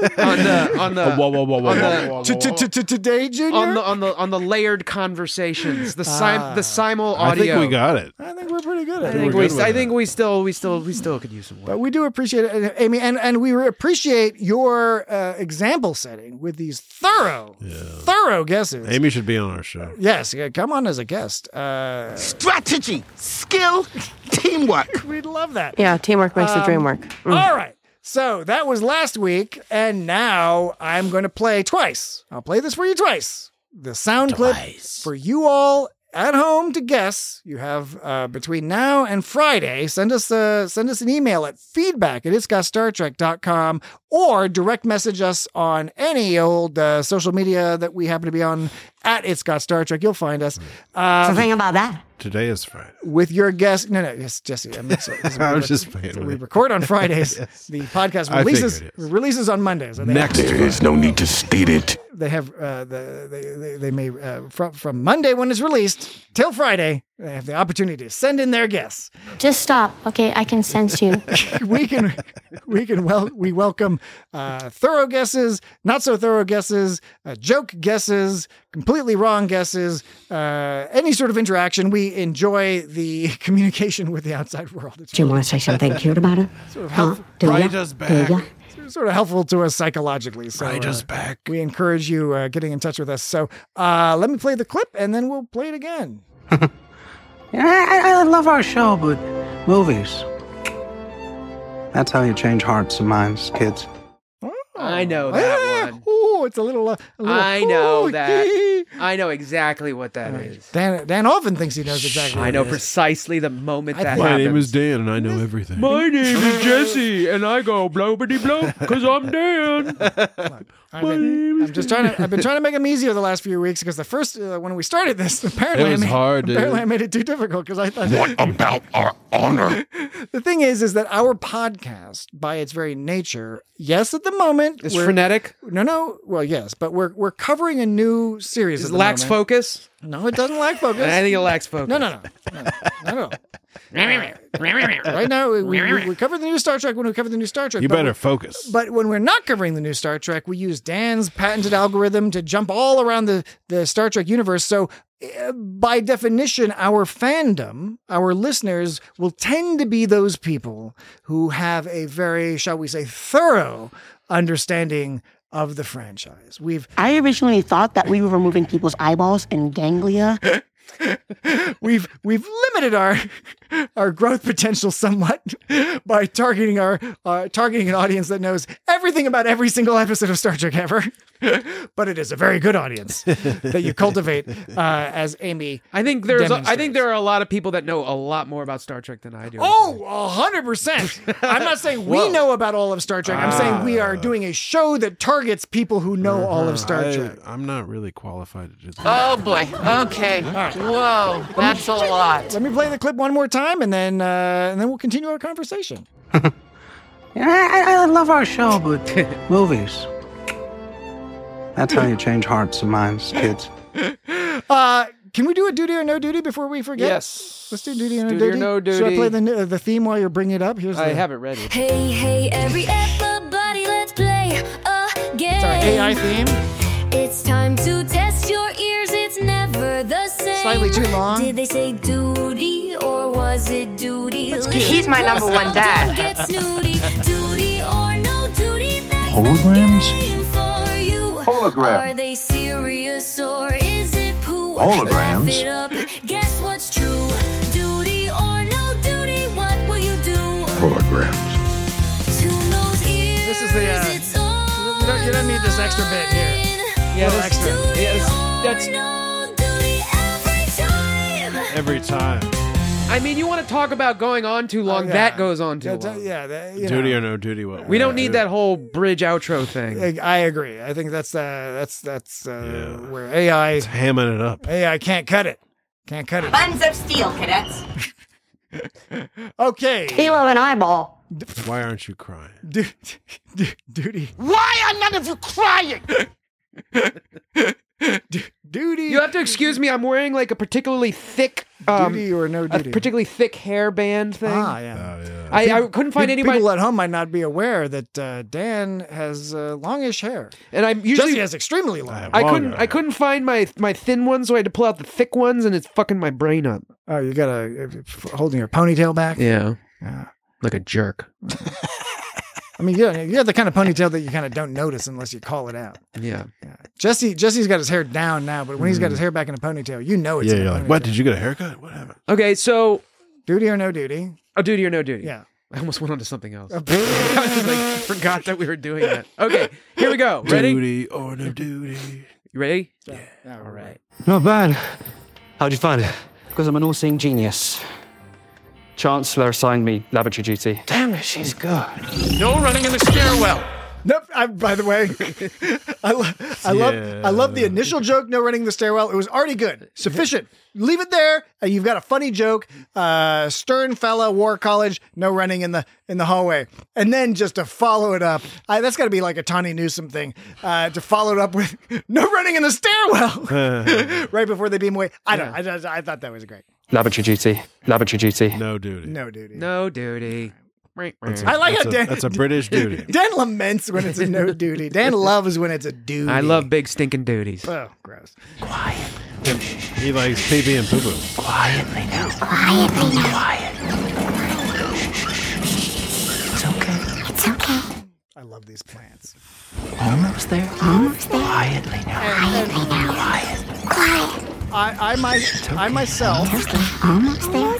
today, Junior, on the layered conversations, the simul audio. I think we got it. I think we're pretty good at it. I think we still could use some work. But we do appreciate it, Amy, and we appreciate your example setting with these thorough guesses. Amy should be on our show. Yes, come on as a guest. Strategy, skill, teamwork. We'd love that. Yeah, teamwork makes the dream work. All right. So that was last week, and now I'm going to play twice. I'll play this for you twice. The sound clip for you all at home to guess. You have between now and Friday. Send us an email at feedback@itsgotstartrek.com or direct message us on any old social media that we happen to be on at It's Got Star Trek. You'll find us. What's the thing about that? Today is Friday. With your guest. No, yes, Jesse. I'm just playing. We record on Fridays. Yes. The podcast I figured releases on Mondays. So There is no need to state it. They have they may from Monday when it's released till Friday. They have the opportunity to send in their guests. Just stop, okay? I can sense you. we welcome thorough guesses, not so thorough guesses, joke guesses, completely wrong guesses, any sort of interaction. We enjoy the communication with the outside world. Do you want to say something cute about it? Sort of helpful. Rita's back. Sort of helpful to us psychologically. So Rita's back. We encourage you getting in touch with us. So let me play the clip and then we'll play it again. I love our show, but movies. That's how you change hearts and minds, kids. I know that one. Oh, it's a little. I know that. I know exactly what that is. Dan often thinks he knows exactly. I know precisely the moment that My happens. name is Dan, and I know everything. My name is Jesse, and I go blow-bitty blow because I'm Dan. I've been trying to make them easier the last few weeks because the first when we started this, apparently it was hard. Apparently, I made it too difficult because I thought. What about our honor? The thing is that our podcast, by its very nature, yes, at the moment, It's frenetic. No. Well, yes, but we're covering a new series. It lacks focus. No, it doesn't lack focus. I think it lacks focus. No. Right now, we cover the new Star Trek when we cover the new Star Trek. You better focus. But when we're not covering the new Star Trek, we use Dan's patented algorithm to jump all around the Star Trek universe. So by definition, our fandom, our listeners will tend to be those people who have a very, shall we say, thorough understanding of the franchise. I originally thought that we were removing people's eyeballs and ganglia. We've limited our growth potential somewhat by targeting targeting an audience that knows everything about every single episode of Star Trek ever. But it is a very good audience that you cultivate, as Amy. I think there are a lot of people that know a lot more about Star Trek than I do. Oh, 100%. I'm not saying we know about all of Star Trek. I'm saying we are doing a show that targets people who know all of Star Trek. I'm not really qualified to do that. Oh boy. Okay. Whoa, that's a lot. Let me play the clip one more time, and then we'll continue our conversation. I love our show, but movies. That's how you change hearts and minds, kids. Can we do a duty or no duty before we forget? Yes. Let's do duty or no Duty duty. or no duty. Should I play the theme while you're bringing it up? I have it ready. Hey, everybody, let's play a game. It's our AI theme. It's time to test your ears. It's never the same. Slightly too long. Did they say duty or was it duty? He's my number one dad. Get snooty. Duty or no duty? Holograms? Are they serious or is it poo? Holograms? Wrap it up. Guess what's true? Duty or no duty? What will you do? Holograms. To those ears, This is the. You don't need this extra bit here. Yeah, little extra. That's no duty every time. Every time. I mean, you want to talk about going on too long? Yeah. That goes on too long. Duty or no duty? What We don't need that whole bridge outro thing. I agree. I think that's where AI It's hamming it up. AI can't cut it. Can't cut it. Buns of steel, cadets. Okay. Kilo and eyeball. Why aren't you crying? Duty. Why are none of you crying? Duty. You have to excuse me. I'm wearing like a particularly thick, duty or no a duty. particularly thick hairband thing. Yeah. I couldn't find anybody. People at home might not be aware that Dan has longish hair, and I'm usually Jesse has extremely long. I couldn't find my thin ones, so I had to pull out the thick ones, and it's fucking my brain up. Oh, you gotta holding your ponytail back. Yeah. Like a jerk. I mean, you have the kind of ponytail that you kind of don't notice unless you call it out. Yeah. Jesse's got his hair down now, but when he's got his hair back in a ponytail, you know it's in a you're ponytail. like, what? Did you get a haircut? What happened? Okay, so duty or no duty? Oh, duty or no duty. Yeah. I almost went on to something else. I forgot that we were doing that. Okay, here we go. Ready? Duty or no duty. You ready? Yeah. All right. Not bad. How'd you find it? Because I'm an all-seeing genius. Chancellor assigned me laboratory duty. Damn it, she's good. No running in the stairwell. Nope. By the way, I love the initial joke. No running the stairwell. It was already good, sufficient. Leave it there. You've got a funny joke. Stern fella, war college. No running in the hallway, and then just to follow it up. That's got to be like a Tawny Newsome thing. To follow it up with no running in the stairwell right before they beam away. I thought that was great. Lavatory duty. Lavatory duty. No duty. No duty. No duty. I like how Dan. That's a British duty. Dan laments when it's a no duty. Dan loves when it's a duty. I love big stinking duties. Oh, gross. Quiet. He likes pee and poo poo. Quietly now. Quietly now. Quiet. It's okay. It's okay. I love these plants. Almost there. Almost there. Quietly now. Quietly now. Quiet. Quiet. I myself. Almost there.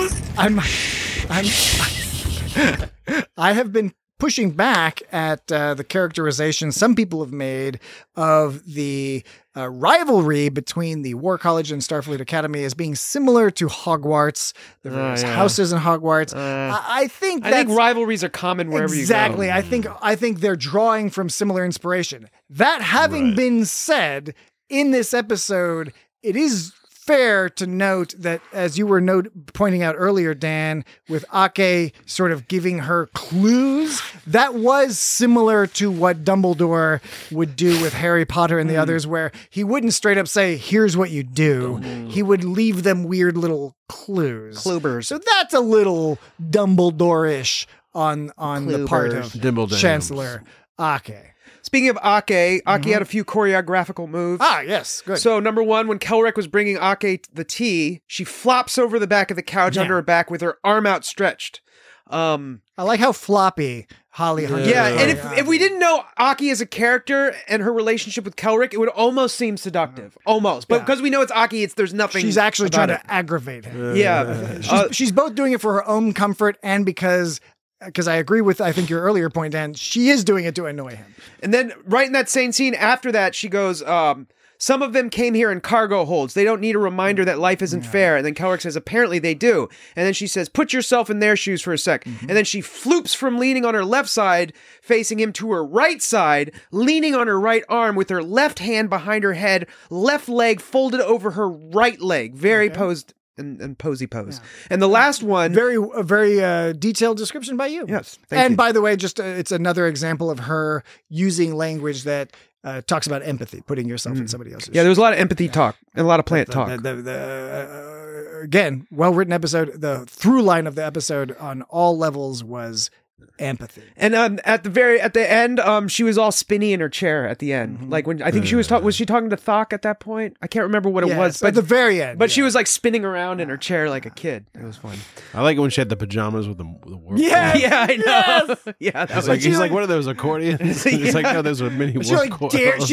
I have been pushing back at the characterization some people have made of the rivalry between the War College and Starfleet Academy as being similar to Hogwarts, the various houses in Hogwarts. I think rivalries are common wherever you go. Exactly. I think they're drawing from similar inspiration. That having been said, in this episode, it is fair to note that, as you were pointing out earlier, Dan, with Ake sort of giving her clues, that was similar to what Dumbledore would do with Harry Potter and the others, where he wouldn't straight up say, here's what you do. He would leave them weird little clues. Clubers. So that's a little Dumbledore-ish on the part of Chancellor Ake. Speaking of Ake had a few choreographical moves. Yes, good. So, number one, when Kelrick was bringing Ake the tea, she flops over the back of the couch under her back with her arm outstretched. I like how floppy Holly Hunter. Yeah, and if we didn't know Ake as a character and her relationship with Kelrick, it would almost seem seductive. Almost. But because we know it's Ake, there's nothing. She's actually trying to aggravate him. Yeah. She's both doing it for her own comfort and because I agree with, I think, your earlier point, Dan, she is doing it to annoy him. And then right in that same scene after that, she goes, some of them came here in cargo holds. They don't need a reminder that life isn't fair. And then Kelrick says, apparently they do. And then she says, put yourself in their shoes for a sec. And then she floops from leaning on her left side, facing him, to her right side, leaning on her right arm with her left hand behind her head, left leg folded over her right leg. Very posed. And posy pose. Yeah. And the last one, very detailed description by you. Yes. And by the way, just it's another example of her using language that talks about empathy, putting yourself in somebody else's. Yeah, there was a lot of empathy talk and a lot of plant talk. Again, well-written episode. The through line of the episode on all levels was empathy. And at the end, she was all spinny in her chair at the end. Like when I think she was she talking to Thok at that point? I can't remember what it was, but at the very end. But she was like spinning around in her chair like a kid. It was fun. I like it when she had the pajamas with the warp. Yeah, I know. Yes! Yeah, that was he's like, what are those, accordions? He's like, no, those are mini warp coils.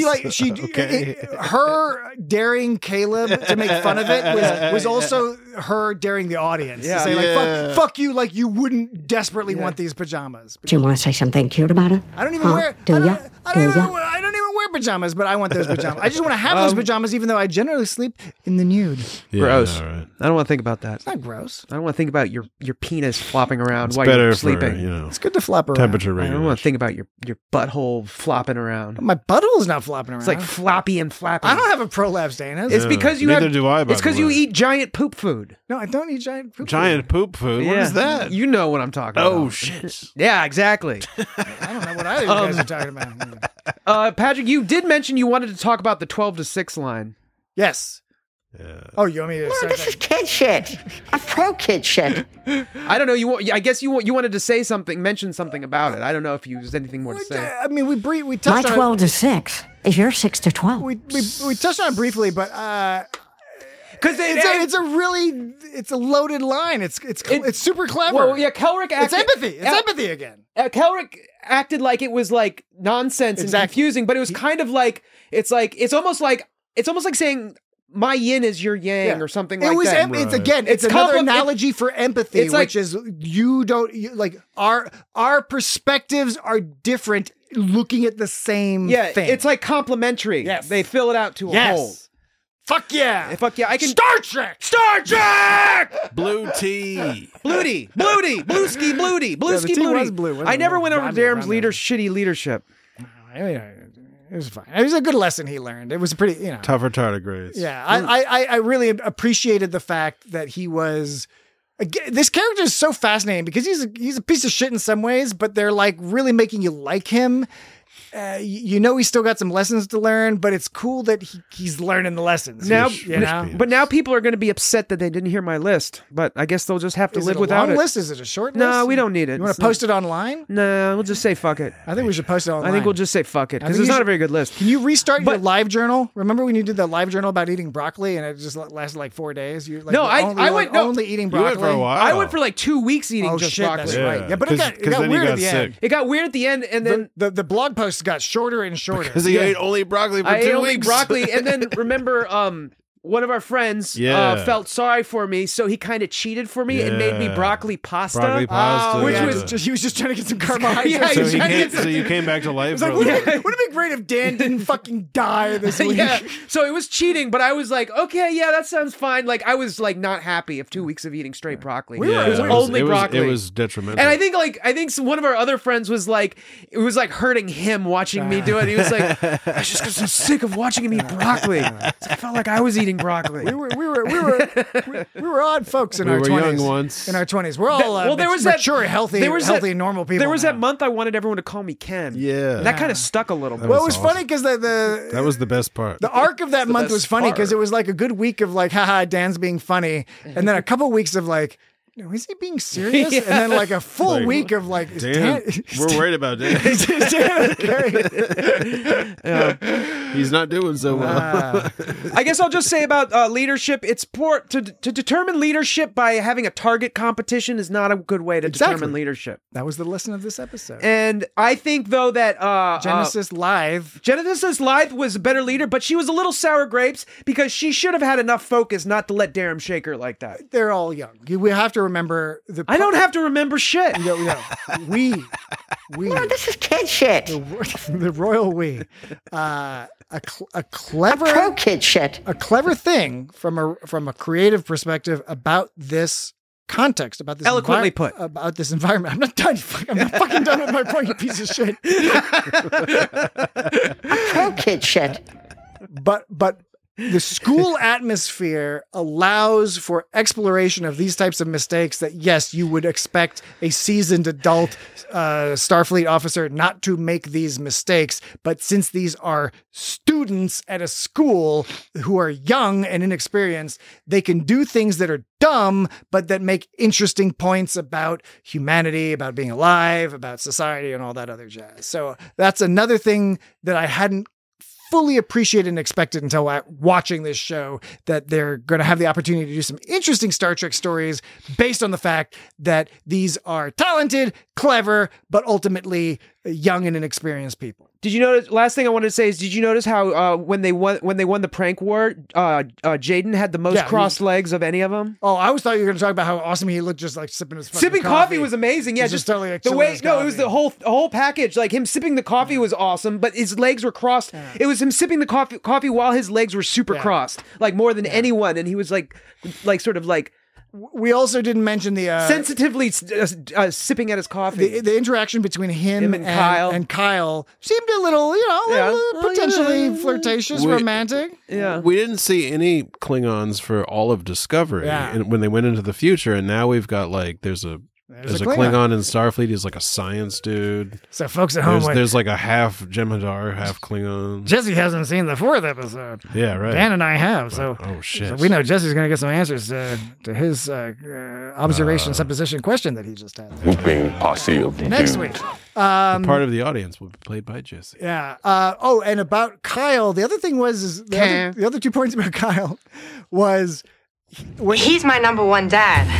Her daring Caleb to make fun of it was also her daring the audience to say like, fuck you, like you wouldn't desperately want these pajamas. Do you want to say something cute about it? I don't even wear. I don't even wear pajamas, but I want those pajamas. I just want to have those pajamas, even though I generally sleep in the nude. Yeah, gross. Right. I don't want to think about that. It's not gross. I don't want to think about your penis flopping around while you're sleeping. It's good to flop around. Temperature regulation. I don't want to think about your butthole flopping around. My butthole is not flopping around. It's like floppy and flappy. I don't have a prolapse, Dana. It's because you Neither do I. It's because you eat giant poop food. No, I don't eat giant poop. Giant poop food. What is that? You know what I'm talking about. Oh shit. Yeah, exactly. I don't know what either of you guys are talking about. Patrick, you did mention you wanted to talk about the 12-6 line. Yes. Yeah. Oh, you want me to? No, this is kid shit. I'm pro kid shit. I don't know. I guess you wanted to say something, mention something about it. I don't know if there's anything more to say. I mean, we touched on 12 to 6 is your 6 to 12. We touched on it briefly, but because it's a loaded line. It's super clever. Well, yeah, Kelrick acted. It's empathy. It's empathy again. Kelrick acted like it was like nonsense and confusing, but it was kind of like it's almost like saying my yin is your yang or something like that. It's another analogy for empathy, which is our perspectives are different looking at the same thing. It's like complementary. Yes. They fill it out to a whole. Fuck yeah. I can Star Trek. Blue tea. Bluey. Bluey. Blue ski. Bluey. Blue ski. The tea Bluey. was blue. I never went over Darren's shitty leadership. I mean, it was fine. It was a good lesson he learned. It was pretty, tougher tardigrades. Yeah, I really appreciated the fact that he was. Again, this character is so fascinating because he's a piece of shit in some ways, but they're like really making you like him. He's still got some lessons to learn, but it's cool that he's learning the lessons. Now, know? But now people are going to be upset that they didn't hear my list. But I guess they'll just have to live without it. Is it a long list? Is it a short list? No, we don't need it. You want to post it online? No, we'll just say fuck it. I think we should post it online. I think we'll just say fuck it because it's not a very good list. Can you restart your live journal? Remember when you did the live journal about eating broccoli and it just lasted like 4 days? I went only eating broccoli. You went for a while. I went for like 2 weeks eating just broccoli. That's right. Yeah, but it got weird at the end. It got weird at the end, and then the blog posts got shorter and shorter. Because he ate only broccoli for 2 weeks. I ate only broccoli, and then remember, one of our friends felt sorry for me, so he kind of cheated for me and made me broccoli pasta. Which was he was just trying to get some carbohydrates. So you came back to life. It's like, wouldn't it be great if Dan didn't fucking die this week? Yeah. So it was cheating, but I was like, okay, yeah, that sounds fine. Like I was like not happy of 2 weeks of eating straight broccoli. It was only broccoli. It was detrimental. And I think one of our other friends was like, it was like hurting him watching me do it. He was like, I just got so sick of watching him eat broccoli. I felt like I was eating broccoli. We were odd folks in our 20s. Young once. In our 20s, we're all mature, healthy, normal people. There was that month I wanted everyone to call me Ken. Yeah, and that kind of stuck a little bit. Well, it was funny because that was the best part. The arc of that month was funny because it was like a good week of like, haha, Dan's being funny, and then a couple weeks of like, is he being serious? And then like a full week of like, Dan, we're worried about Dan. Is Dan okay? He's not doing so well. I guess I'll just say about leadership. It's poor to determine leadership by having a target competition is not a good way to determine leadership. That was the lesson of this episode. And I think though that Genesis Live was a better leader, but she was a little sour grapes because she should have had enough focus not to let Darum shake her like that. They're all young. We have to remember I don't have to remember shit. We. This is kid shit. The royal we. A clever pro kid shit. A clever thing from a creative perspective about this context, about this eloquently put about this environment. I'm not done. I'm not fucking done with my point, you piece of shit. Pro kid shit. But the school atmosphere allows for exploration of these types of mistakes that, yes, you would expect a seasoned adult Starfleet officer not to make these mistakes. But since these are students at a school who are young and inexperienced, they can do things that are dumb, but that make interesting points about humanity, about being alive, about society, and all that other jazz. So that's another thing that I hadn't fully appreciated and expected until watching this show, that they're going to have the opportunity to do some interesting Star Trek stories based on the fact that these are talented, clever, but ultimately young and inexperienced people. Did you notice? Last thing I wanted to say is, did you notice how when they won the prank war, Jaden had the most crossed legs of any of them? Oh, I always thought you were going to talk about how awesome he looked, just like sipping his fucking coffee was amazing. Yeah, just totally like the way. No, it was the whole package. Like him sipping the coffee was awesome, but his legs were crossed. Yeah. It was him sipping the coffee while his legs were super crossed, like more than anyone, and he was like sort of like. We also didn't mention the sensitively sipping at his coffee. The interaction between him and Kyle seemed a little, potentially flirtatious, romantic. Yeah, we didn't see any Klingons for all of Discovery when they went into the future, and now we've got there's a Klingon in Starfleet. He's like a science dude. So folks at home, there's like a half Jem'Hadar, half Klingon. Jesse hasn't seen the 4th episode. Yeah, right. Dan and I have. So shit. So we know Jesse's going to get some answers to his observation, supposition question that he just had. Next week. Part of the audience will be played by Jesse. Yeah. And about Kyle, the other thing was the other 2 points about Kyle was he's my number one dad.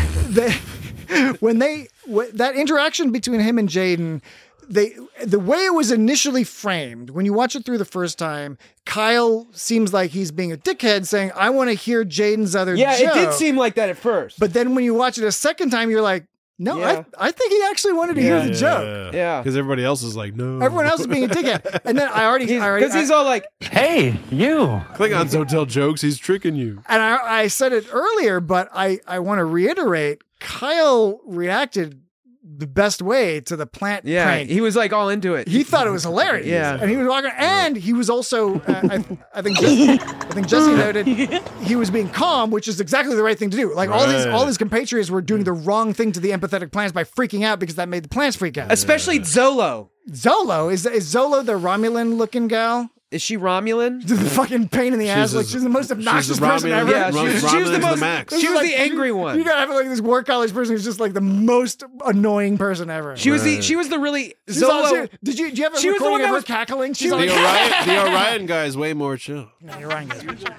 That interaction between him and Jaden, the way it was initially framed, when you watch it through the first time, Kyle seems like he's being a dickhead saying, I want to hear Jaden's other joke. Yeah, it did seem like that at first. But then when you watch it a second time, you're like, no, I think he actually wanted to hear the joke. Yeah. Because everybody else is like, no. Everyone else is being a dickhead. And then I already because he's all like, hey, you. Klingons don't tell jokes. He's tricking you. And I said it earlier, but I want to reiterate, Kyle reacted the best way to the plant Yeah, prank. he was like all into it. He thought it was hilarious. Yeah. And he was walking, and he was also, I think Jesse noted, he was being calm, which is exactly the right thing to do. Like all his compatriots were doing the wrong thing to the empathetic plants by freaking out because that made the plants freak out. Especially Zolo. Zolo? Is Zolo the Romulan looking gal? Is she Romulan? The fucking pain in the ass. Like she's the most obnoxious person ever. Yeah, she was the most. She was the angry one. You gotta have like this war college person who's just like the most annoying person ever. She was the. She was the really She's Zolo. also- do you have a She was the one recording of that her was cackling? she She's was- like, The Orion guy is way more chill. the Orion guy's pretty chill.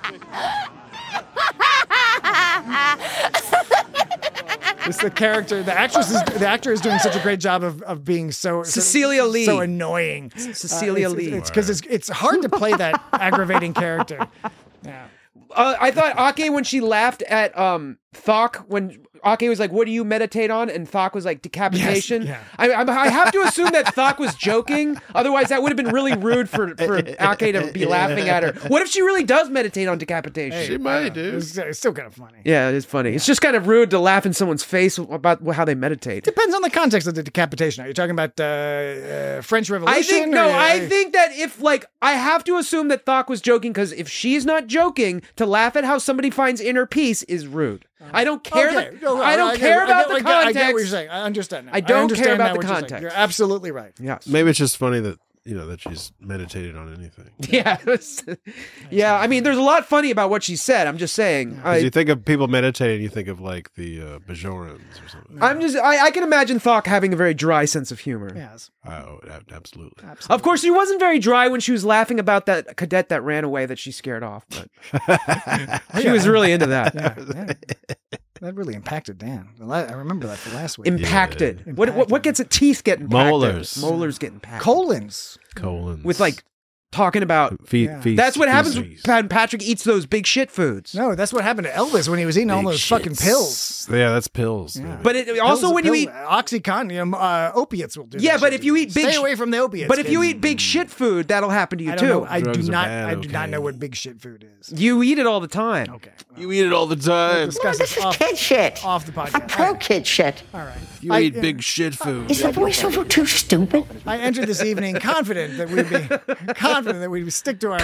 It's the character. The actor is doing such a great job of being so Cecilia Lee. so annoying. Cecilia Lee. It's because it's hard to play that aggravating character. Yeah. I thought Ake when she laughed at Thok when Ake was like, "What do you meditate on?" and Thok was like, "Decapitation." Yes, I have to assume that Thok was joking. Otherwise, that would have been really rude for Ake to be laughing at her. What if she really does meditate on decapitation? She might, dude. It's still kind of funny. Yeah, it is funny. It's just kind of rude to laugh in someone's face about how they meditate. Depends on the context of the decapitation. Are you talking about French Revolution? I think that if I have to assume that Thok was joking because if she's not joking, to laugh at how somebody finds inner peace is rude. I don't care. I don't care about the context. I get what you're saying. I understand now. I don't care about the what you're saying. context. You're absolutely right. Yes. Maybe it's just funny that that she's meditated on anything. Yeah. Yeah. I mean, there's a lot funny about what she said. I'm just saying. You think of people meditating, you think of like the Bajorans or something. I can imagine Thok having a very dry sense of humor. Yes. Oh, absolutely. Of course, she wasn't very dry when she was laughing about that cadet that ran away that she scared off. But she was really into that. Yeah. That really impacted Dan. I remember that for last week. Impacted. Yeah. What gets it? Teeth get impacted. Molars get impacted. Colons. With talking about feces. That's what happens when Patrick eats those big shit foods. No, that's what happened to Elvis when he was eating all those fucking pills. Yeah, that's pills. Yeah. But you eat OxyContin, opiates will do that. Yeah, but if you eat stay away from the opiates. But if you eat big shit food, that'll happen to you too. I do not know what big shit food is. You eat it all the time. Okay. You eat it all the time. We'll discuss This is kid shit. off the podcast. I'm pro kid shit. All right. You eat big shit food. Is the voiceover too stupid? I entered this evening confident that we'd stick to our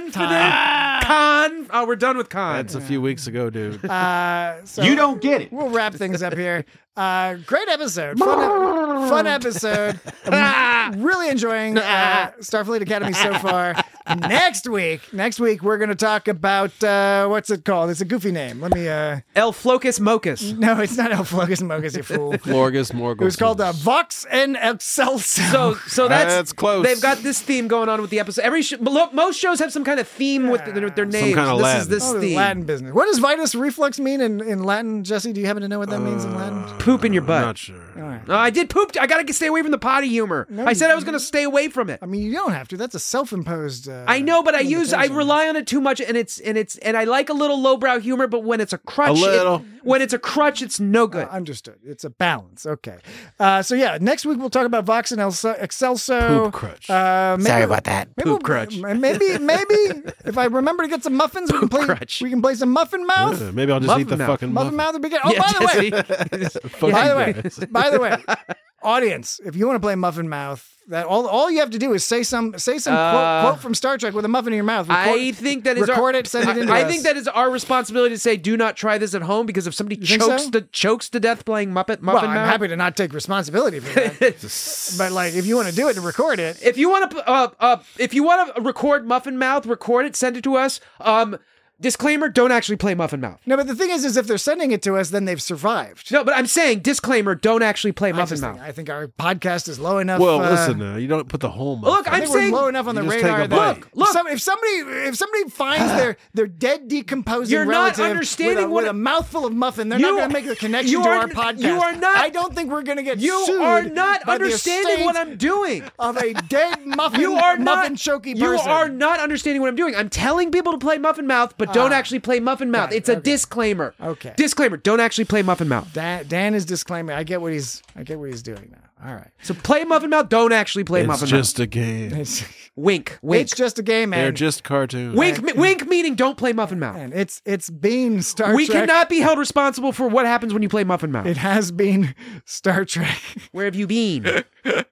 Con. Oh, we're done with Con. That's a few weeks ago, dude. So You don't get it. We'll wrap things up here. Great episode. Fun episode. I'm really enjoying Starfleet Academy so far. Next week, we're going to talk about, what's it called? It's a goofy name. Let me... El Flocus Mocus. No, it's not El Flocus Mocus, you fool. Florgus Morgus. It was called Vox and Excelsior. So that's close. They've got this theme going on with the episode. Most shows have some kind of theme with their names. kind of this Latin. is this theme. Latin business. What does Vitus reflux mean in Latin, Jesse? Do you happen to know what that means in Latin? Poop in your butt. I'm not sure. All right. I did poop. I got to stay away from the potty humor. I said I was going to stay away from it. I mean, you don't have to. That's a self-imposed. I know, but I rely on it too much, and I like a little lowbrow humor, but when it's a crutch, it's no good. Understood. It's a balance. Okay. So yeah, next week we'll talk about Vox and Excelso. Poop crutch. Sorry about that. Poop crutch. Maybe if I remember to get some muffins, we can play some Muffin Mouth. Maybe I'll just eat the fucking Muffin Mouth at the beginning. By the way, audience, if you want to play Muffin Mouth, that all you have to do is say some quote from Star Trek with a muffin in your mouth. I think that is record it, send it in. I think that is our responsibility to say, do not try this at home, because if somebody chokes to death playing Muffin Mouth, I'm happy to not take responsibility for that. But if you want to do it and record it, if you want to record Muffin Mouth, record it, send it to us. Disclaimer, don't actually play Muffin Mouth. No, but the thing is if they're sending it to us, then they've survived. No, but I'm saying, disclaimer, don't actually play Muffin Mouth. I think our podcast is low enough. Well, listen, you don't put the whole muffin. Look, I'm saying we're low enough on the radar that look. If somebody finds their dead decomposing you're relative not understanding with a mouthful of muffin, they're not going to make the connection to our podcast. You are not. I don't think we're going to get you sued. You are not by understanding what I'm doing. Of a dead muffin, muffin choky person. You are not understanding what I'm doing. I'm telling people to play Muffin Mouth, but don't actually play Muffin Mouth. It's a disclaimer. Okay. Disclaimer. Don't actually play Muffin Mouth. Dan is disclaiming. I get what he's doing now. All right. So play Muffin Mouth. Don't actually play Muffin Mouth. It's just a game. Wink. It's just a game, man. They're just cartoons. Wink meaning don't play Muffin Mouth. And it's been Star Trek. We cannot be held responsible for what happens when you play Muffin Mouth. It has been Star Trek. Where have you been?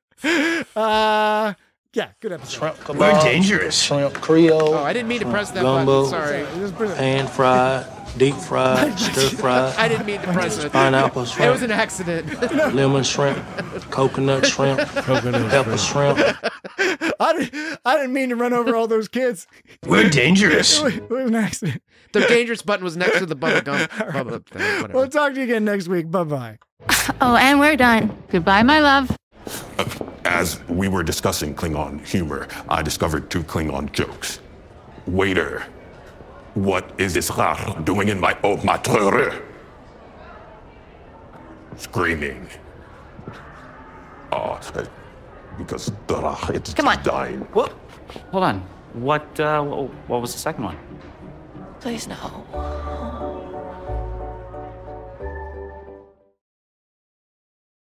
Yeah, good episode. Shrimp kebab. We're dangerous. Shrimp Creole. Oh, I didn't mean to press that gumbo, button. Sorry. Pan fried, deep fried, stir fried. I didn't mean to press it. Pineapple shrimp. It was an accident. Lemon shrimp, coconut shrimp, pepper shrimp. I didn't mean to run over all those kids. We're dangerous. It was an accident. The dangerous button was next to the bubble gum. Bubble thing, whatever. We'll talk to you again next week. Bye-bye. Oh, and we're done. Goodbye, my love. As we were discussing Klingon humor, I discovered 2 Klingon jokes. Waiter, what is this rar doing in my haute maître? Screaming. Because the rar it's dying. What? Hold on. What was the second one? Please no.